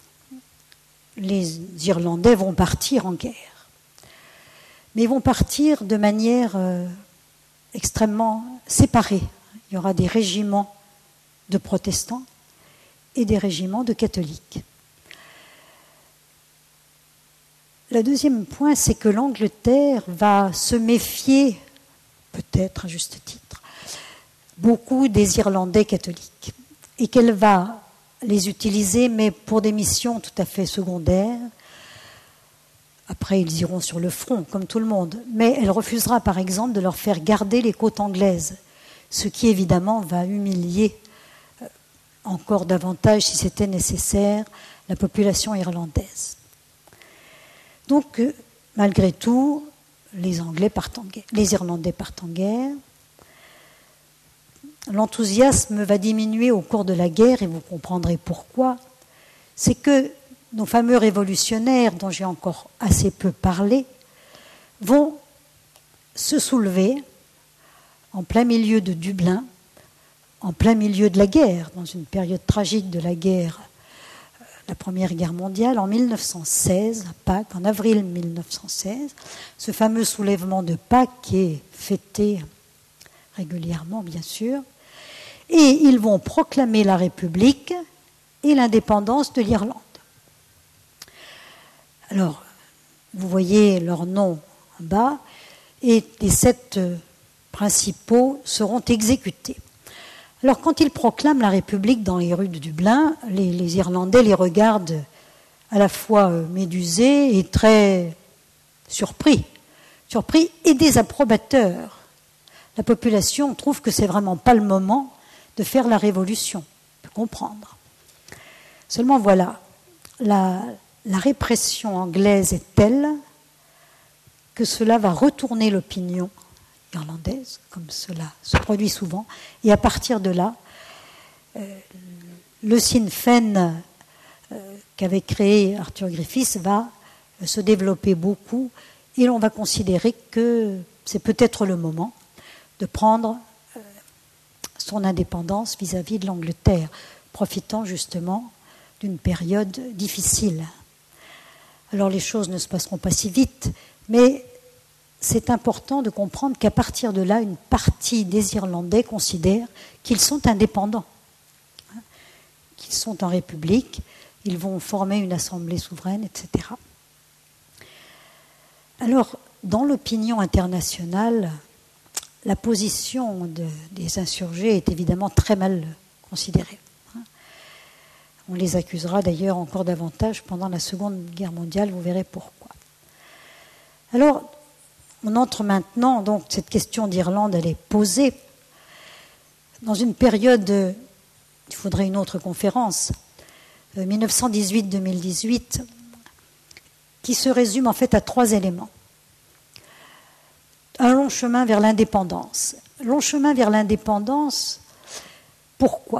S1: les Irlandais vont partir en guerre. Mais ils vont partir de manière euh, extrêmement séparée. Il y aura des régiments de protestants et des régiments de catholiques. Le deuxième point, c'est que l'Angleterre va se méfier, peut-être à juste titre, beaucoup des Irlandais catholiques, et qu'elle va les utiliser, mais pour des missions tout à fait secondaires. Après, ils iront sur le front, comme tout le monde, mais elle refusera, par exemple, de leur faire garder les côtes anglaises, ce qui, évidemment, va humilier encore davantage, si c'était nécessaire, la population irlandaise. Donc, malgré tout, les Anglais partent en guerre, les Irlandais partent en guerre. L'enthousiasme va diminuer au cours de la guerre, et vous comprendrez pourquoi. C'est que nos fameux révolutionnaires, dont j'ai encore assez peu parlé, vont se soulever en plein milieu de Dublin, en plein milieu de la guerre, dans une période tragique de la guerre, la Première Guerre mondiale, en mille neuf cent seize, à Pâques, en avril mille neuf cent seize, ce fameux soulèvement de Pâques qui est fêté régulièrement, bien sûr, et ils vont proclamer la République et l'indépendance de l'Irlande. Alors, vous voyez leurs noms en bas, et les sept principaux seront exécutés. Alors, quand ils proclament la République dans les rues de Dublin, les, les Irlandais les regardent à la fois médusés et très surpris, surpris et désapprobateurs. La population trouve que c'est vraiment pas le moment de faire la révolution, on peut comprendre. Seulement voilà, la, la répression anglaise est telle que cela va retourner l'opinion irlandaise, comme cela se produit souvent, et à partir de là, euh, le Sinn Féin euh, qu'avait créé Arthur Griffiths va euh, se développer beaucoup, et on va considérer que c'est peut-être le moment de prendre euh, son indépendance vis-à-vis de l'Angleterre, profitant justement d'une période difficile. Alors les choses ne se passeront pas si vite, mais c'est important de comprendre qu'à partir de là, une partie des Irlandais considère qu'ils sont indépendants, hein, qu'ils sont en République, ils vont former une assemblée souveraine, et cetera. Alors, dans l'opinion internationale, la position de, des insurgés est évidemment très mal considérée. Hein. On les accusera d'ailleurs encore davantage pendant la Seconde Guerre mondiale, vous verrez pourquoi. Alors, on entre maintenant, donc cette question d'Irlande, elle est posée dans une période, il faudrait une autre conférence, mille neuf cent dix-huit deux mille dix-huit, qui se résume en fait à trois éléments. Un long chemin vers l'indépendance. Long chemin vers l'indépendance, pourquoi ?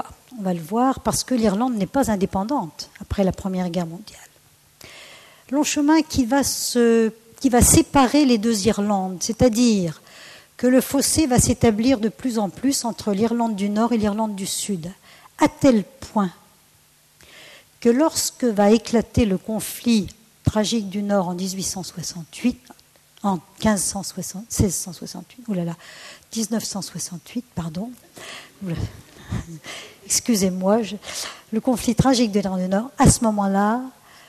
S1: On va le voir, parce que l'Irlande n'est pas indépendante après la Première Guerre mondiale. Long chemin qui va se qui va séparer les deux Irlandes, c'est-à-dire que le fossé va s'établir de plus en plus entre l'Irlande du Nord et l'Irlande du Sud, à tel point que lorsque va éclater le conflit tragique du Nord en dix-huit cent soixante-huit, en quinze cent soixante, seize cent soixante-huit, oulala, dix-neuf cent soixante-huit, pardon, oulala, excusez-moi, je, le conflit tragique de l'Irlande du Nord, à ce moment-là,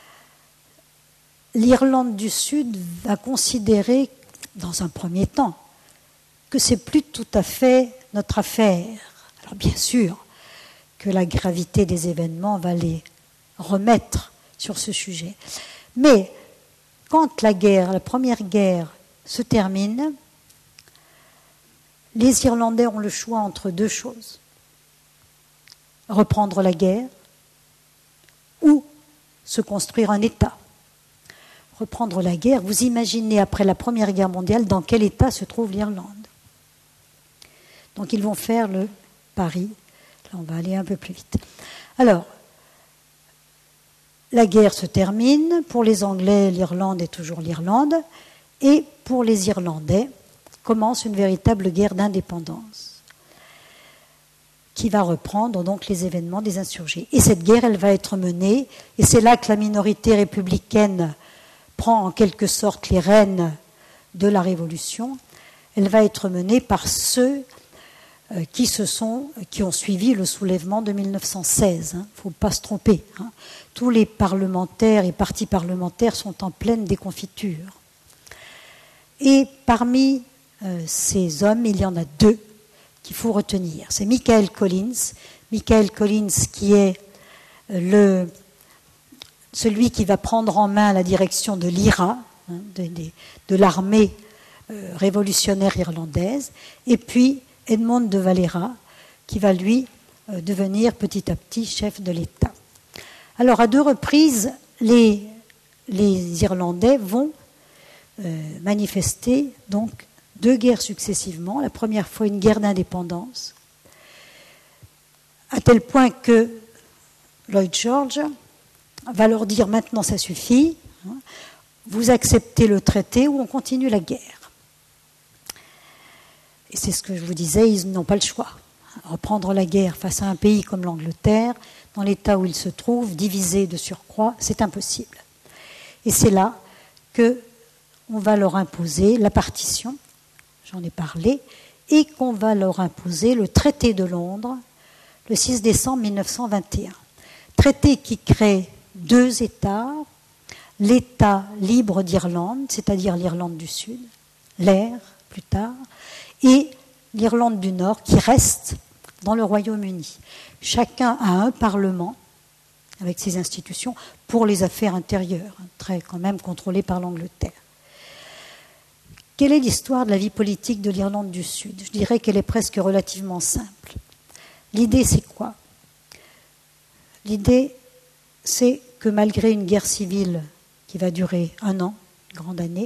S1: l'Irlande du Sud va considérer, dans un premier temps, que c'est plus tout à fait notre affaire. Alors bien sûr que la gravité des événements va les remettre sur ce sujet. Mais quand la guerre, la première guerre se termine, les Irlandais ont le choix entre deux choses. Reprendre la guerre ou se construire un État. Reprendre la guerre, vous imaginez après la Première Guerre mondiale dans quel état se trouve l'Irlande. Donc ils vont faire le pari. Là on va aller un peu plus vite. Alors, la guerre se termine. Pour les Anglais, l'Irlande est toujours l'Irlande. Et pour les Irlandais, commence une véritable guerre d'indépendance qui va reprendre donc les événements des insurgés. Et cette guerre, elle va être menée, et c'est là que la minorité républicaine prend en quelque sorte les rênes de la Révolution. Elle va être menée par ceux qui, se sont, qui ont suivi le soulèvement de mille neuf cent seize. Il hein. ne faut pas se tromper. Hein. Tous les parlementaires et partis parlementaires sont en pleine déconfiture. Et parmi euh, ces hommes, il y en a deux qu'il faut retenir. C'est Michael Collins. Michael Collins qui est le... celui qui va prendre en main la direction de l'I R A, hein, de, de, de l'armée euh, révolutionnaire irlandaise, et puis Edmond de Valera, qui va lui euh, devenir petit à petit chef de l'État. Alors, à deux reprises, les, les Irlandais vont euh, manifester donc deux guerres successivement. La première fois, une guerre d'indépendance, à tel point que Lloyd George va leur dire maintenant ça suffit, hein, vous acceptez le traité ou on continue la guerre. Et c'est ce que je vous disais, ils n'ont pas le choix. Reprendre la guerre face à un pays comme l'Angleterre, dans l'état où il se trouve, divisé de surcroît, c'est impossible. Et c'est là qu'on va leur imposer la partition, j'en ai parlé, et qu'on va leur imposer le traité de Londres le six décembre mille neuf cent vingt et un. Traité qui crée deux États, l'État libre d'Irlande, c'est-à-dire l'Irlande du Sud, l'Air plus tard, et l'Irlande du Nord qui reste dans le Royaume-Uni. Chacun a un parlement avec ses institutions pour les affaires intérieures, très quand même contrôlées par l'Angleterre. Quelle est l'histoire de la vie politique de l'Irlande du Sud? Je dirais qu'elle est presque relativement simple. L'idée, c'est quoi? L'idée, c'est que malgré une guerre civile qui va durer un an, une grande année,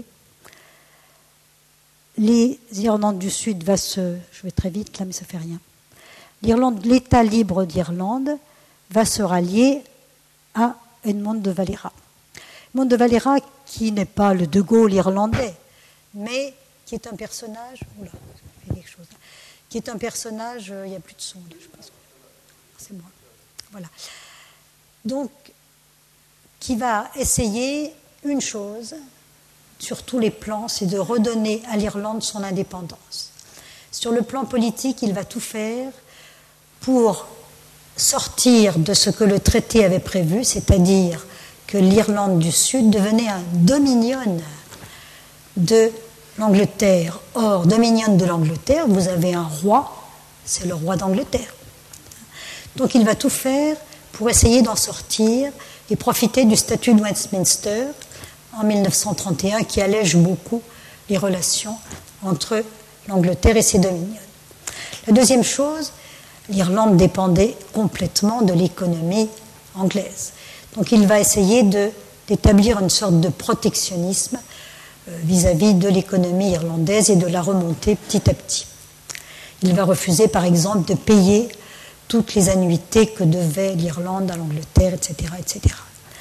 S1: les Irlandes du Sud va se... Je vais très vite là, mais ça ne fait rien. L'Irlande, l'État libre d'Irlande va se rallier à Edmond de Valera. Edmond de Valera, qui n'est pas le De Gaulle irlandais, mais qui est un personnage... Oula, ça fait quelque chose là. Qui est un personnage... Il n'y a plus de son, là, je pense. C'est moi. Voilà. Donc, qui va essayer une chose, sur tous les plans, c'est de redonner à l'Irlande son indépendance. Sur le plan politique, il va tout faire pour sortir de ce que le traité avait prévu, c'est-à-dire que l'Irlande du Sud devenait un dominion de l'Angleterre. Or, dominion de l'Angleterre, vous avez un roi, c'est le roi d'Angleterre. Donc il va tout faire pour essayer d'en sortir et profiter du statut de Westminster en mille neuf cent trente et un qui allège beaucoup les relations entre l'Angleterre et ses dominions. La deuxième chose, l'Irlande dépendait complètement de l'économie anglaise. Donc il va essayer de, d'établir une sorte de protectionnisme euh, vis-à-vis de l'économie irlandaise et de la remonter petit à petit. Il va refuser par exemple de payer toutes les annuités que devait l'Irlande à l'Angleterre, et cetera, et cetera.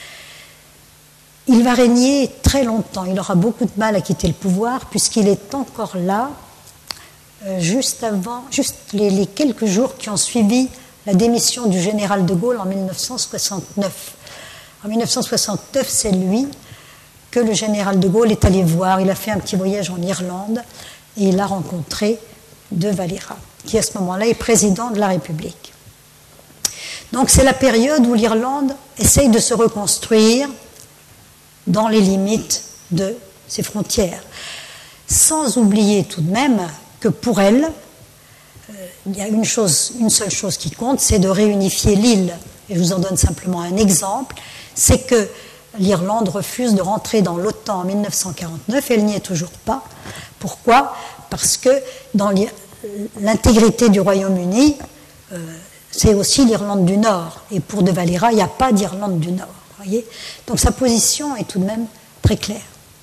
S1: Il va régner très longtemps. Il aura beaucoup de mal à quitter le pouvoir puisqu'il est encore là euh, juste avant, juste les, les quelques jours qui ont suivi la démission du général de Gaulle en mille neuf cent soixante-neuf. En mille neuf cent soixante-neuf, c'est lui que le général de Gaulle est allé voir. Il a fait un petit voyage en Irlande et il a rencontré de Valera, qui à ce moment-là est président de la République. Donc c'est la période où l'Irlande essaye de se reconstruire dans les limites de ses frontières, sans oublier tout de même que pour elle, euh, il y a une chose, une seule chose qui compte, c'est de réunifier l'île. Et je vous en donne simplement un exemple, c'est que l'Irlande refuse de rentrer dans l'OTAN en mille neuf cent quarante-neuf, et elle n'y est toujours pas. Pourquoi? Parce que dans l'intégrité du Royaume-Uni, euh, c'est aussi l'Irlande du Nord. Et pour de Valera, il n'y a pas d'Irlande du Nord. Voyez ? Donc sa position est tout de même très claire.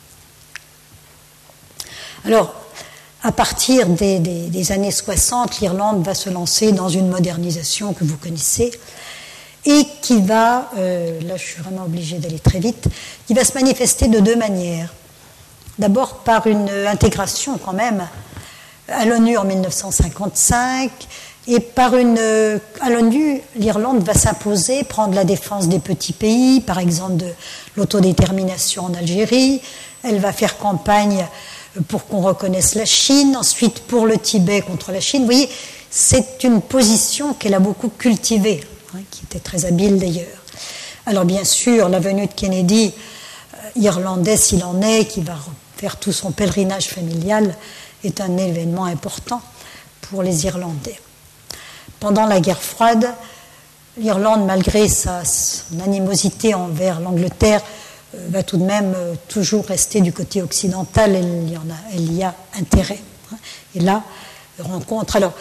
S1: Alors, à partir des, des, des années soixante, l'Irlande va se lancer dans une modernisation que vous connaissez et qui va, euh, là je suis vraiment obligée d'aller très vite, qui va se manifester de deux manières. D'abord par une intégration quand même à l'ONU en mille neuf cent cinquante-cinq, et par une, à l'ONU, l'Irlande va s'imposer, prendre la défense des petits pays, par exemple de l'autodétermination en Algérie. Elle va faire campagne pour qu'on reconnaisse la Chine, ensuite pour le Tibet contre la Chine. Vous voyez, c'est une position qu'elle a beaucoup cultivée, hein, qui était très habile d'ailleurs. Alors bien sûr, la venue de Kennedy, euh, irlandais s'il en est, qui va faire tout son pèlerinage familial, est un événement important pour les Irlandais. Pendant la guerre froide, l'Irlande, malgré sa, son animosité envers l'Angleterre, euh, va tout de même euh, toujours rester du côté occidental. Elle y, en a, elle y a intérêt. Hein. Et là, rencontre. Alors,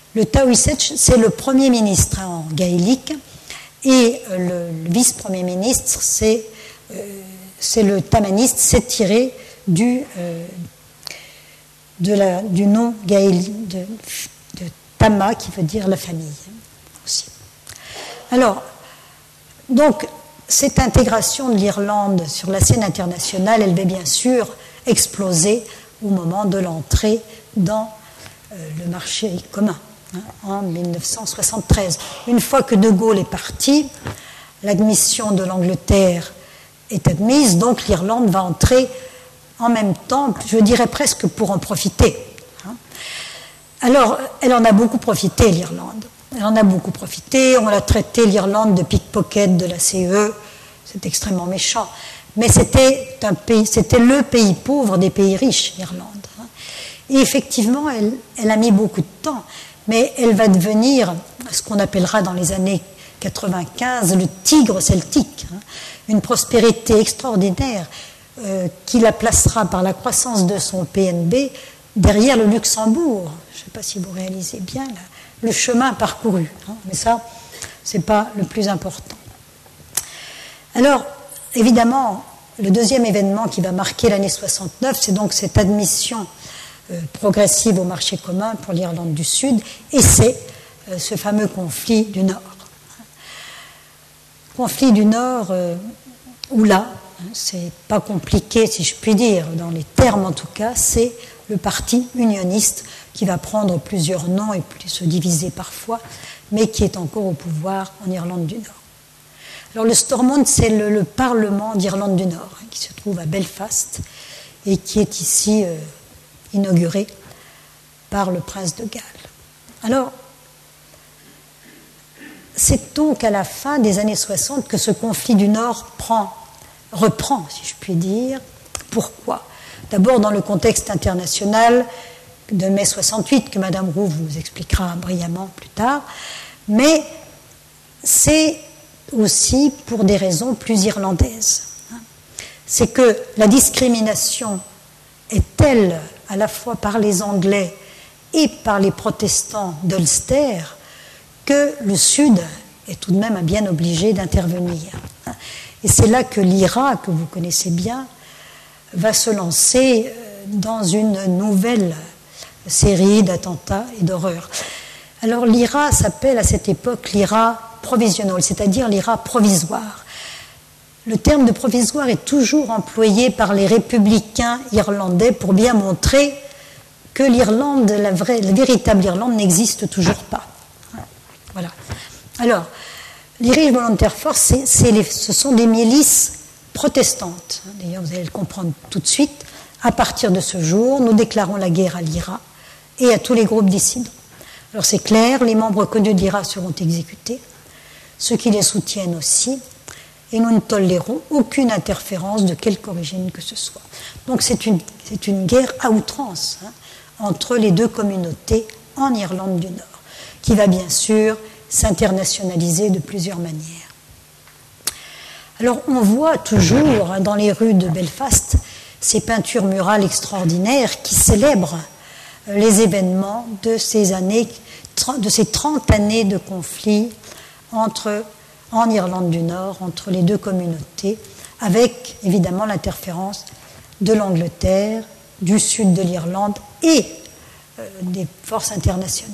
S1: Le Taoiseach, c'est le Premier ministre en gaélique, et le, le vice-premier ministre, c'est, euh, c'est le tamaniste, c'est tiré du, euh, de la, du nom gaélique de, de Tama, qui veut dire la famille aussi. Alors, donc, cette intégration de l'Irlande sur la scène internationale, elle va bien sûr exploser au moment de l'entrée dans euh, le marché commun, hein, en mille neuf cent soixante-treize. Une fois que De Gaulle est parti, l'admission de l'Angleterre est admise, donc l'Irlande va entrer en même temps, je dirais presque pour en profiter. Hein. Alors, elle en a beaucoup profité, l'Irlande. Elle en a beaucoup profité, on l'a traité, l'Irlande, de pickpocket de la C E E, c'est extrêmement méchant. Mais c'était, un pays, c'était le pays pauvre des pays riches, l'Irlande. Et effectivement, elle, elle a mis beaucoup de temps, mais elle va devenir ce qu'on appellera dans les années quatre-vingt-quinze le tigre celtique, une prospérité extraordinaire euh, qui la placera par la croissance de son P N B derrière le Luxembourg. Je ne sais pas si vous réalisez bien là, le chemin parcouru, hein, mais ça, ce n'est pas le plus important. Alors, évidemment, le deuxième événement qui va marquer l'année soixante-neuf, c'est donc cette admission euh, progressive au marché commun pour l'Irlande du Sud, et c'est euh, ce fameux conflit du Nord. Conflit du Nord, euh, où là, c'est pas compliqué si je puis dire, dans les termes en tout cas, c'est le parti unioniste qui va prendre plusieurs noms et se diviser parfois, mais qui est encore au pouvoir en Irlande du Nord. Alors le Stormont, c'est le, le Parlement d'Irlande du Nord, hein, qui se trouve à Belfast et qui est ici euh, inauguré par le prince de Galles. Alors, c'est donc à la fin des années soixante que ce conflit du Nord prend, reprend, si je puis dire. Pourquoi ? D'abord dans le contexte international de mai soixante-huit, que Madame Roux vous expliquera brillamment plus tard, mais c'est aussi pour des raisons plus irlandaises. C'est que la discrimination est telle, à la fois par les Anglais et par les protestants d'Ulster, que le Sud est tout de même bien obligé d'intervenir. Et c'est là que l'I R A, que vous connaissez bien, va se lancer dans une nouvelle série d'attentats et d'horreurs. Alors l'I R A s'appelle à cette époque l'I R A provisional, c'est-à-dire l'I R A provisoire. Le terme de provisoire est toujours employé par les républicains irlandais pour bien montrer que l'Irlande, la, vraie, la véritable Irlande, n'existe toujours pas. Voilà. Alors, l'Irish Volunteer Force, c'est, c'est les, ce sont des milices protestantes. D'ailleurs, vous allez le comprendre tout de suite. À partir de ce jour, nous déclarons la guerre à l'I R A et à tous les groupes dissidents. Alors c'est clair, les membres connus de l'I R A seront exécutés, ceux qui les soutiennent aussi, et nous ne tolérons aucune interférence de quelque origine que ce soit. Donc c'est une, c'est une guerre à outrance, hein, entre les deux communautés en Irlande du Nord, qui va bien sûr s'internationaliser de plusieurs manières. Alors on voit toujours hein, dans les rues de Belfast ces peintures murales extraordinaires qui célèbrent les événements de ces années, de ces trente années de conflit entre, en Irlande du Nord entre les deux communautés, avec évidemment l'interférence de l'Angleterre, du sud de l'Irlande et euh, des forces internationales.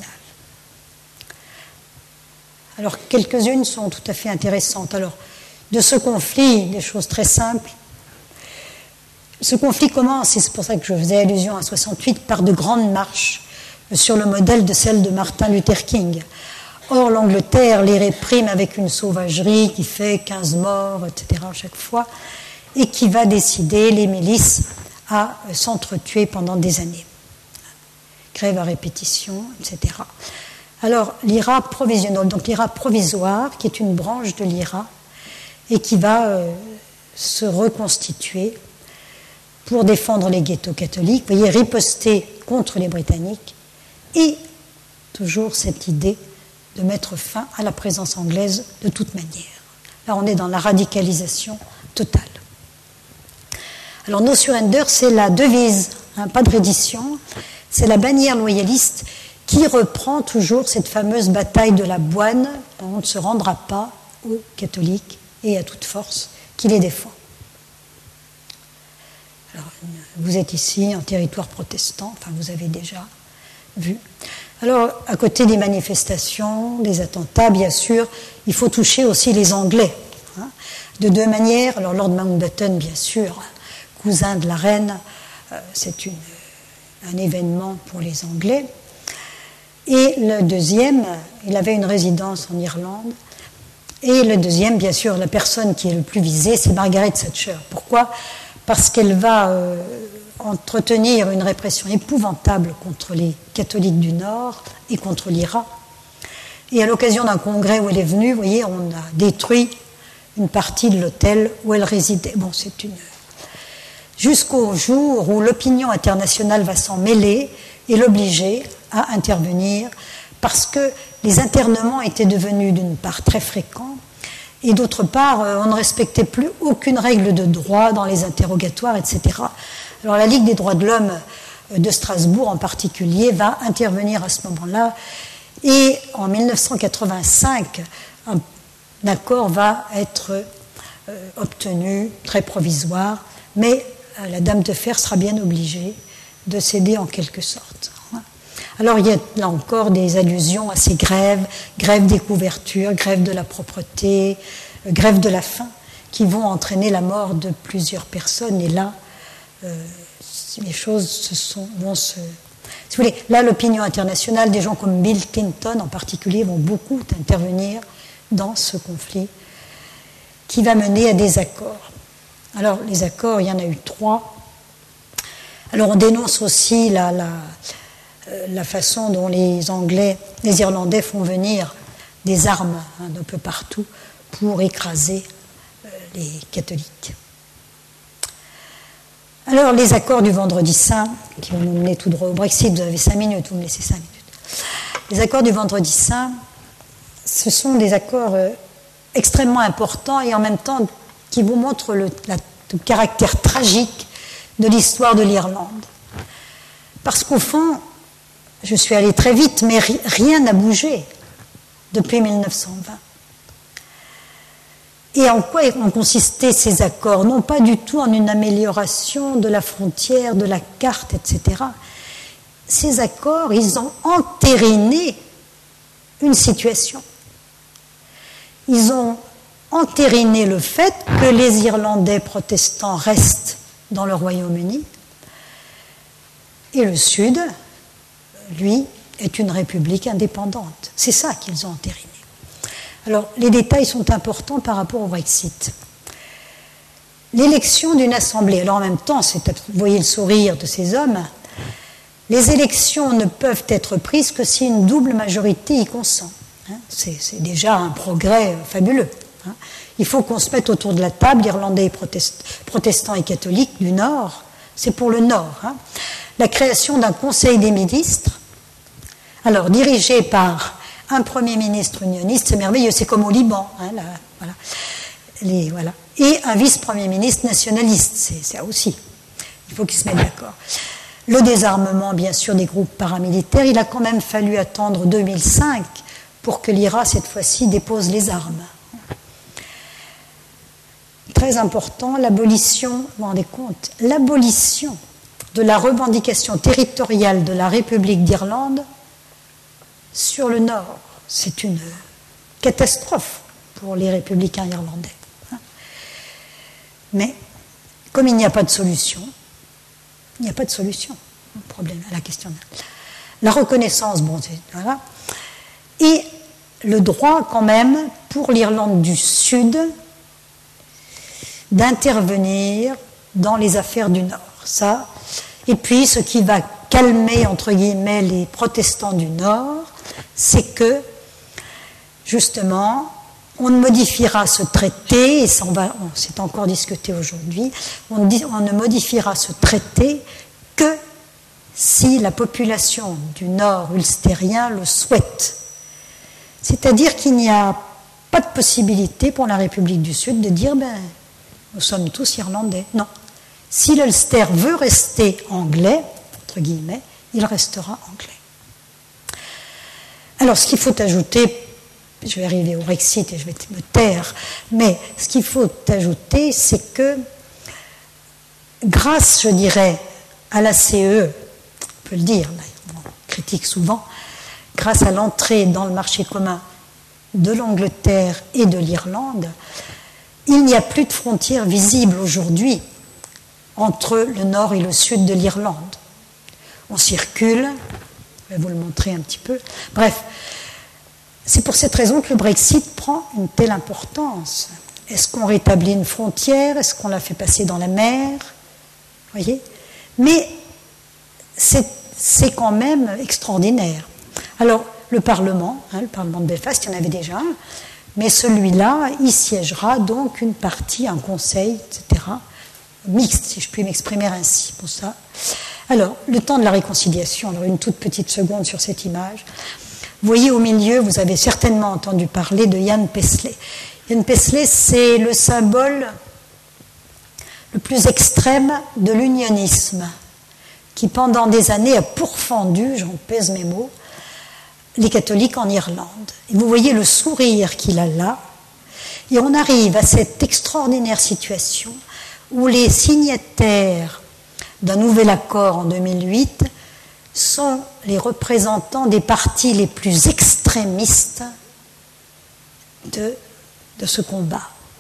S1: Alors quelques-unes sont tout à fait intéressantes. Alors de ce conflit, des choses très simples. Ce conflit commence, et c'est pour ça que je faisais allusion à soixante-huit, par de grandes marches sur le modèle de celle de Martin Luther King. Or, l'Angleterre les réprime avec une sauvagerie qui fait quinze morts, et cetera à chaque fois, et qui va décider, les milices, à s'entretuer pendant des années. Grève à répétition, et cetera. Alors, l'I R A provisional, donc l'I R A provisoire, qui est une branche de l'I R A, et qui va euh, se reconstituer pour défendre les ghettos catholiques, vous voyez, riposter contre les Britanniques, et toujours cette idée de mettre fin à la présence anglaise de toute manière. Là, on est dans la radicalisation totale. Alors, No Surrender, c'est la devise, hein, pas de reddition, c'est la bannière loyaliste qui reprend toujours cette fameuse bataille de la Boyne, on ne se rendra pas aux catholiques et à toute force qui les défend. Alors, vous êtes ici en territoire protestant, enfin vous avez déjà vu. Alors, à côté des manifestations, des attentats, bien sûr, il faut toucher aussi les Anglais. Hein, de deux manières. Alors, Lord Mountbatten, bien sûr, cousin de la reine, euh, c'est une, un événement pour les Anglais. Et le deuxième, il avait une résidence en Irlande. Et le deuxième, bien sûr, la personne qui est le plus visée, c'est Margaret Thatcher. Pourquoi ? Parce qu'elle va euh, entretenir une répression épouvantable contre les catholiques du Nord et contre l'I R A. Et à l'occasion d'un congrès où elle est venue, vous voyez, on a détruit une partie de l'hôtel où elle résidait. Bon, c'est une... Jusqu'au jour où l'opinion internationale va s'en mêler et l'obliger à intervenir, parce que les internements étaient devenus d'une part très fréquents, et d'autre part, on ne respectait plus aucune règle de droit dans les interrogatoires, et cetera. Alors la Ligue des droits de l'homme de Strasbourg en particulier va intervenir à ce moment-là, et en mille neuf cent quatre-vingt-cinq, un accord va être euh, obtenu, très provisoire, mais euh, la Dame de Fer sera bien obligée de céder en quelque sorte. Alors il y a là encore des allusions à ces grèves, grève des couvertures, grève de la propreté, euh, grève de la faim, qui vont entraîner la mort de plusieurs personnes. Et là, euh, les choses se sont, vont se... Si vous voulez, là, l'opinion internationale, des gens comme Bill Clinton en particulier, vont beaucoup intervenir dans ce conflit qui va mener à des accords. Alors, les accords, il y en a eu trois. Alors, on dénonce aussi la... la la façon dont les Anglais, les Irlandais font venir des armes hein, d'un peu partout pour écraser euh, les catholiques. Alors, les accords du Vendredi Saint, qui vont nous mener tout droit au Brexit, vous avez cinq minutes, vous me laissez cinq minutes. Les accords du Vendredi Saint, ce sont des accords euh, extrêmement importants et en même temps qui vous montrent le, la, le caractère tragique de l'histoire de l'Irlande. Parce qu'au fond, je suis allée très vite, mais rien n'a bougé depuis mille neuf cent vingt. Et en quoi ont consisté ces accords? Non pas du tout en une amélioration de la frontière, de la carte, et cetera. Ces accords, ils ont entériné une situation. Ils ont entériné le fait que les Irlandais protestants restent dans le Royaume-Uni et le Sud, lui, est une république indépendante. C'est ça qu'ils ont entériné. Alors, les détails sont importants par rapport au Brexit. L'élection d'une assemblée, alors en même temps, c'est, vous voyez le sourire de ces hommes, les élections ne peuvent être prises que si une double majorité y consent. Hein, c'est, c'est déjà un progrès fabuleux. Hein. Il faut qu'on se mette autour de la table, Irlandais, protest, protestants et catholiques du Nord, c'est pour le Nord. Hein. La création d'un conseil des ministres, alors dirigé par un premier ministre unioniste, c'est merveilleux, c'est comme au Liban, hein, là, voilà. Les, voilà. Et un vice-premier ministre nationaliste, c'est ça aussi, il faut qu'ils se mettent d'accord. Le désarmement, bien sûr, des groupes paramilitaires, il a quand même fallu attendre deux mille cinq pour que l'I R A, cette fois-ci, dépose les armes. Très important, l'abolition, vous vous rendez compte, l'abolition de la revendication territoriale de la République d'Irlande sur le Nord. C'est une catastrophe pour les républicains irlandais. Mais, comme il n'y a pas de solution, il n'y a pas de solution au problème, à la question. La reconnaissance, bon, c'est, voilà. Et le droit, quand même, pour l'Irlande du Sud, d'intervenir dans les affaires du Nord. Ça, et puis, ce qui va calmer, entre guillemets, les protestants du Nord, c'est que, justement, on ne modifiera ce traité, et ça on va, on, c'est encore discuté aujourd'hui, on, on ne modifiera ce traité que si la population du Nord ulstérien le souhaite. C'est-à-dire qu'il n'y a pas de possibilité pour la République du Sud de dire, ben, nous sommes tous Irlandais. Non. Si l'Ulster veut rester anglais, entre guillemets, il restera anglais. Alors, ce qu'il faut ajouter, je vais arriver au Brexit et je vais me taire, mais ce qu'il faut ajouter, c'est que grâce, je dirais, à la C E, on peut le dire, on critique souvent, grâce à l'entrée dans le marché commun de l'Angleterre et de l'Irlande, il n'y a plus de frontières visibles aujourd'hui entre le nord et le sud de l'Irlande. On circule, je vais vous le montrer un petit peu. Bref, c'est pour cette raison que le Brexit prend une telle importance. Est-ce qu'on rétablit une frontière? Est-ce qu'on la fait passer dans la mer? Vous voyez? Mais c'est, c'est quand même extraordinaire. Alors, le Parlement, hein, le Parlement de Belfast, il y en avait déjà un, mais celui-là, il siégera donc une partie, un conseil, et cetera, mixte, si je puis m'exprimer ainsi pour ça. Alors, le temps de la réconciliation, alors une toute petite seconde sur cette image. Vous voyez au milieu, vous avez certainement entendu parler de Ian Paisley. Ian Paisley, c'est le symbole le plus extrême de l'unionisme, qui pendant des années a pourfendu, j'en pèse mes mots, les catholiques en Irlande. Et vous voyez le sourire qu'il a là, et on arrive à cette extraordinaire situation où les signataires d'un nouvel accord en deux mille huit sont les représentants des partis les plus extrémistes de, de ce combat.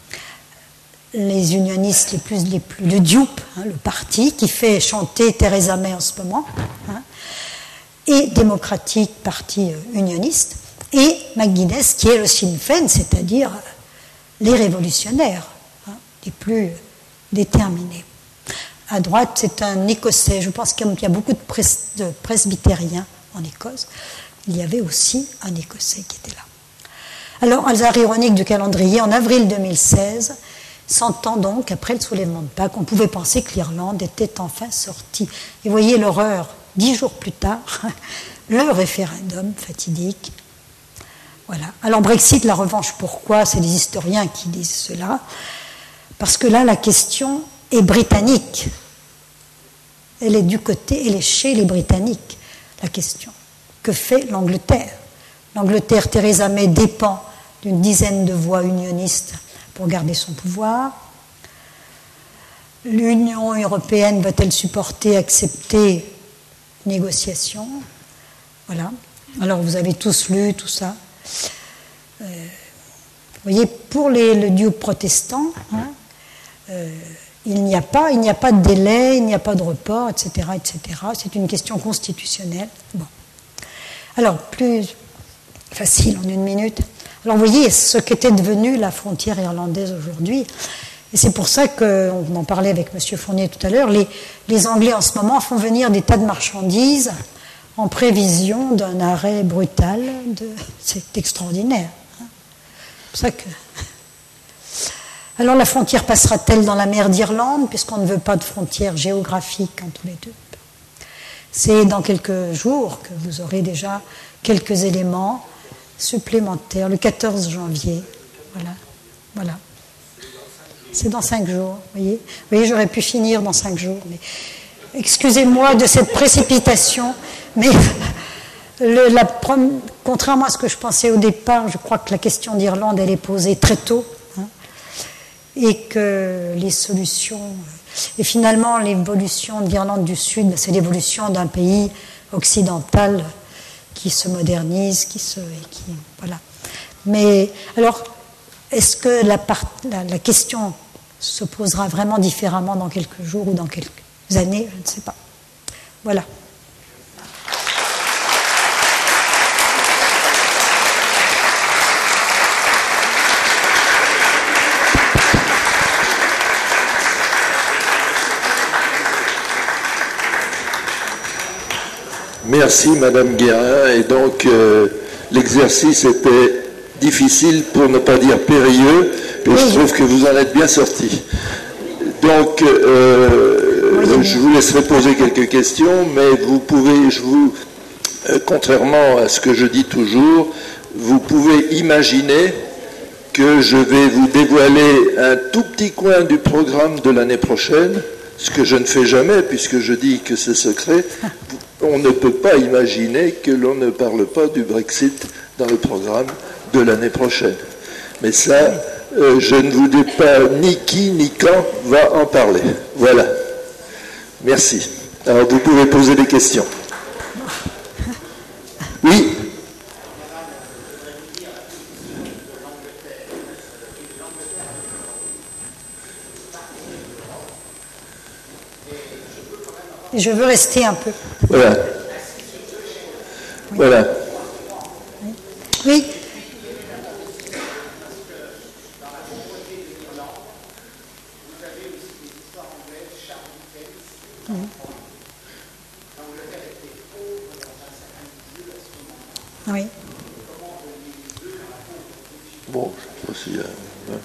S1: Les unionistes les plus, les plus le D U P, hein, le parti qui fait chanter Theresa May en ce moment, hein, et démocratique, parti unioniste, et McGuinness qui est le Sinn Féin, c'est-à-dire les révolutionnaires, hein, les plus déterminés. À droite, c'est un Écossais. Je pense qu'il y a beaucoup de, pres de presbytériens en Écosse. Il y avait aussi un Écossais qui était là. Alors, hasard ironique du calendrier, en avril deux mille seize, cent ans donc, après le soulèvement de Pâques, on pouvait penser que l'Irlande était enfin sortie. Et voyez l'horreur, dix jours plus tard, le référendum fatidique. Voilà. Alors, Brexit, la revanche, pourquoi? C'est les historiens qui disent cela. Parce que là, la question est britannique. Elle est du côté, elle est chez les Britanniques, la question. Que fait l'Angleterre? L'Angleterre, Theresa May dépend d'une dizaine de voix unionistes pour garder son pouvoir. L'Union européenne va-t-elle supporter, accepter négociation? Voilà. Alors vous avez tous lu tout ça. Euh, vous voyez, pour les, le duo protestant, hein, euh, il n'y a pas, il n'y a pas de délai, il n'y a pas de report, et cetera, et cetera. C'est une question constitutionnelle. Bon. Alors, plus facile en une minute. Alors, vous voyez ce qu'était devenue la frontière irlandaise aujourd'hui. Et c'est pour ça qu'on en parlait avec M. Fournier tout à l'heure. Les, les Anglais, en ce moment, font venir des tas de marchandises en prévision d'un arrêt brutal. De... C'est extraordinaire. Hein. C'est pour ça que... Alors la frontière passera-t-elle dans la mer d'Irlande, puisqu'on ne veut pas de frontière géographique entre les deux? C'est dans quelques jours que vous aurez déjà quelques éléments supplémentaires, le quatorze janvier. Voilà, voilà. C'est dans cinq jours, vous voyez. Vous voyez, j'aurais pu finir dans cinq jours, mais excusez-moi de cette précipitation, mais le, la, contrairement à ce que je pensais au départ, je crois que la question d'Irlande, elle est posée très tôt. Et que les solutions... Et finalement, l'évolution de l'Irlande du Sud, c'est l'évolution d'un pays occidental qui se modernise, qui se... Qui, voilà. Mais alors, est-ce que la, part, la, la question se posera vraiment différemment dans quelques jours ou dans quelques années? Je ne sais pas. Voilà.
S2: Merci Madame Guérin. Et donc euh, l'exercice était difficile pour ne pas dire périlleux, et oui. Je trouve que vous en êtes bien sorti. Donc euh, oui, je vous laisserai poser quelques questions, mais vous pouvez, je vous, euh, contrairement à ce que je dis toujours, vous pouvez imaginer que je vais vous dévoiler un tout petit coin du programme de l'année prochaine, ce que je ne fais jamais puisque je dis que c'est secret. on ne peut pas imaginer que l'on ne parle pas du Brexit dans le programme de l'année prochaine. Mais ça, euh, je ne vous dis pas ni qui ni quand va en parler. Voilà. Merci. Alors vous pouvez poser des questions. Oui.
S1: Je veux rester un peu.
S2: Voilà. Voilà.
S1: Oui. Oui.
S2: Bon, je sais pas si... Euh, ouais.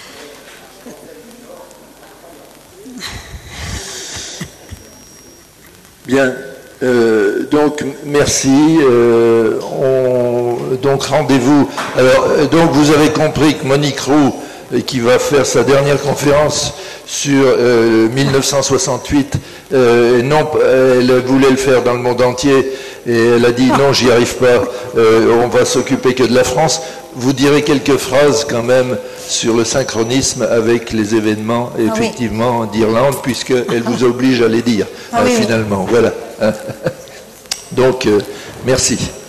S2: Bien, euh, donc merci. Euh, on, donc rendez-vous. Alors, donc vous avez compris que Monique Roux, qui va faire sa dernière conférence sur euh, mille neuf cent soixante-huit, euh, non, elle voulait le faire dans le monde entier et elle a dit non, j'y arrive pas. Euh, on va s'occuper que de la France. Vous direz quelques phrases quand même sur le synchronisme avec les événements, ah, effectivement, oui. d'Irlande, puisqu'elle vous oblige à les dire, ah, hein, oui, finalement. Oui. Voilà. Donc, euh, merci.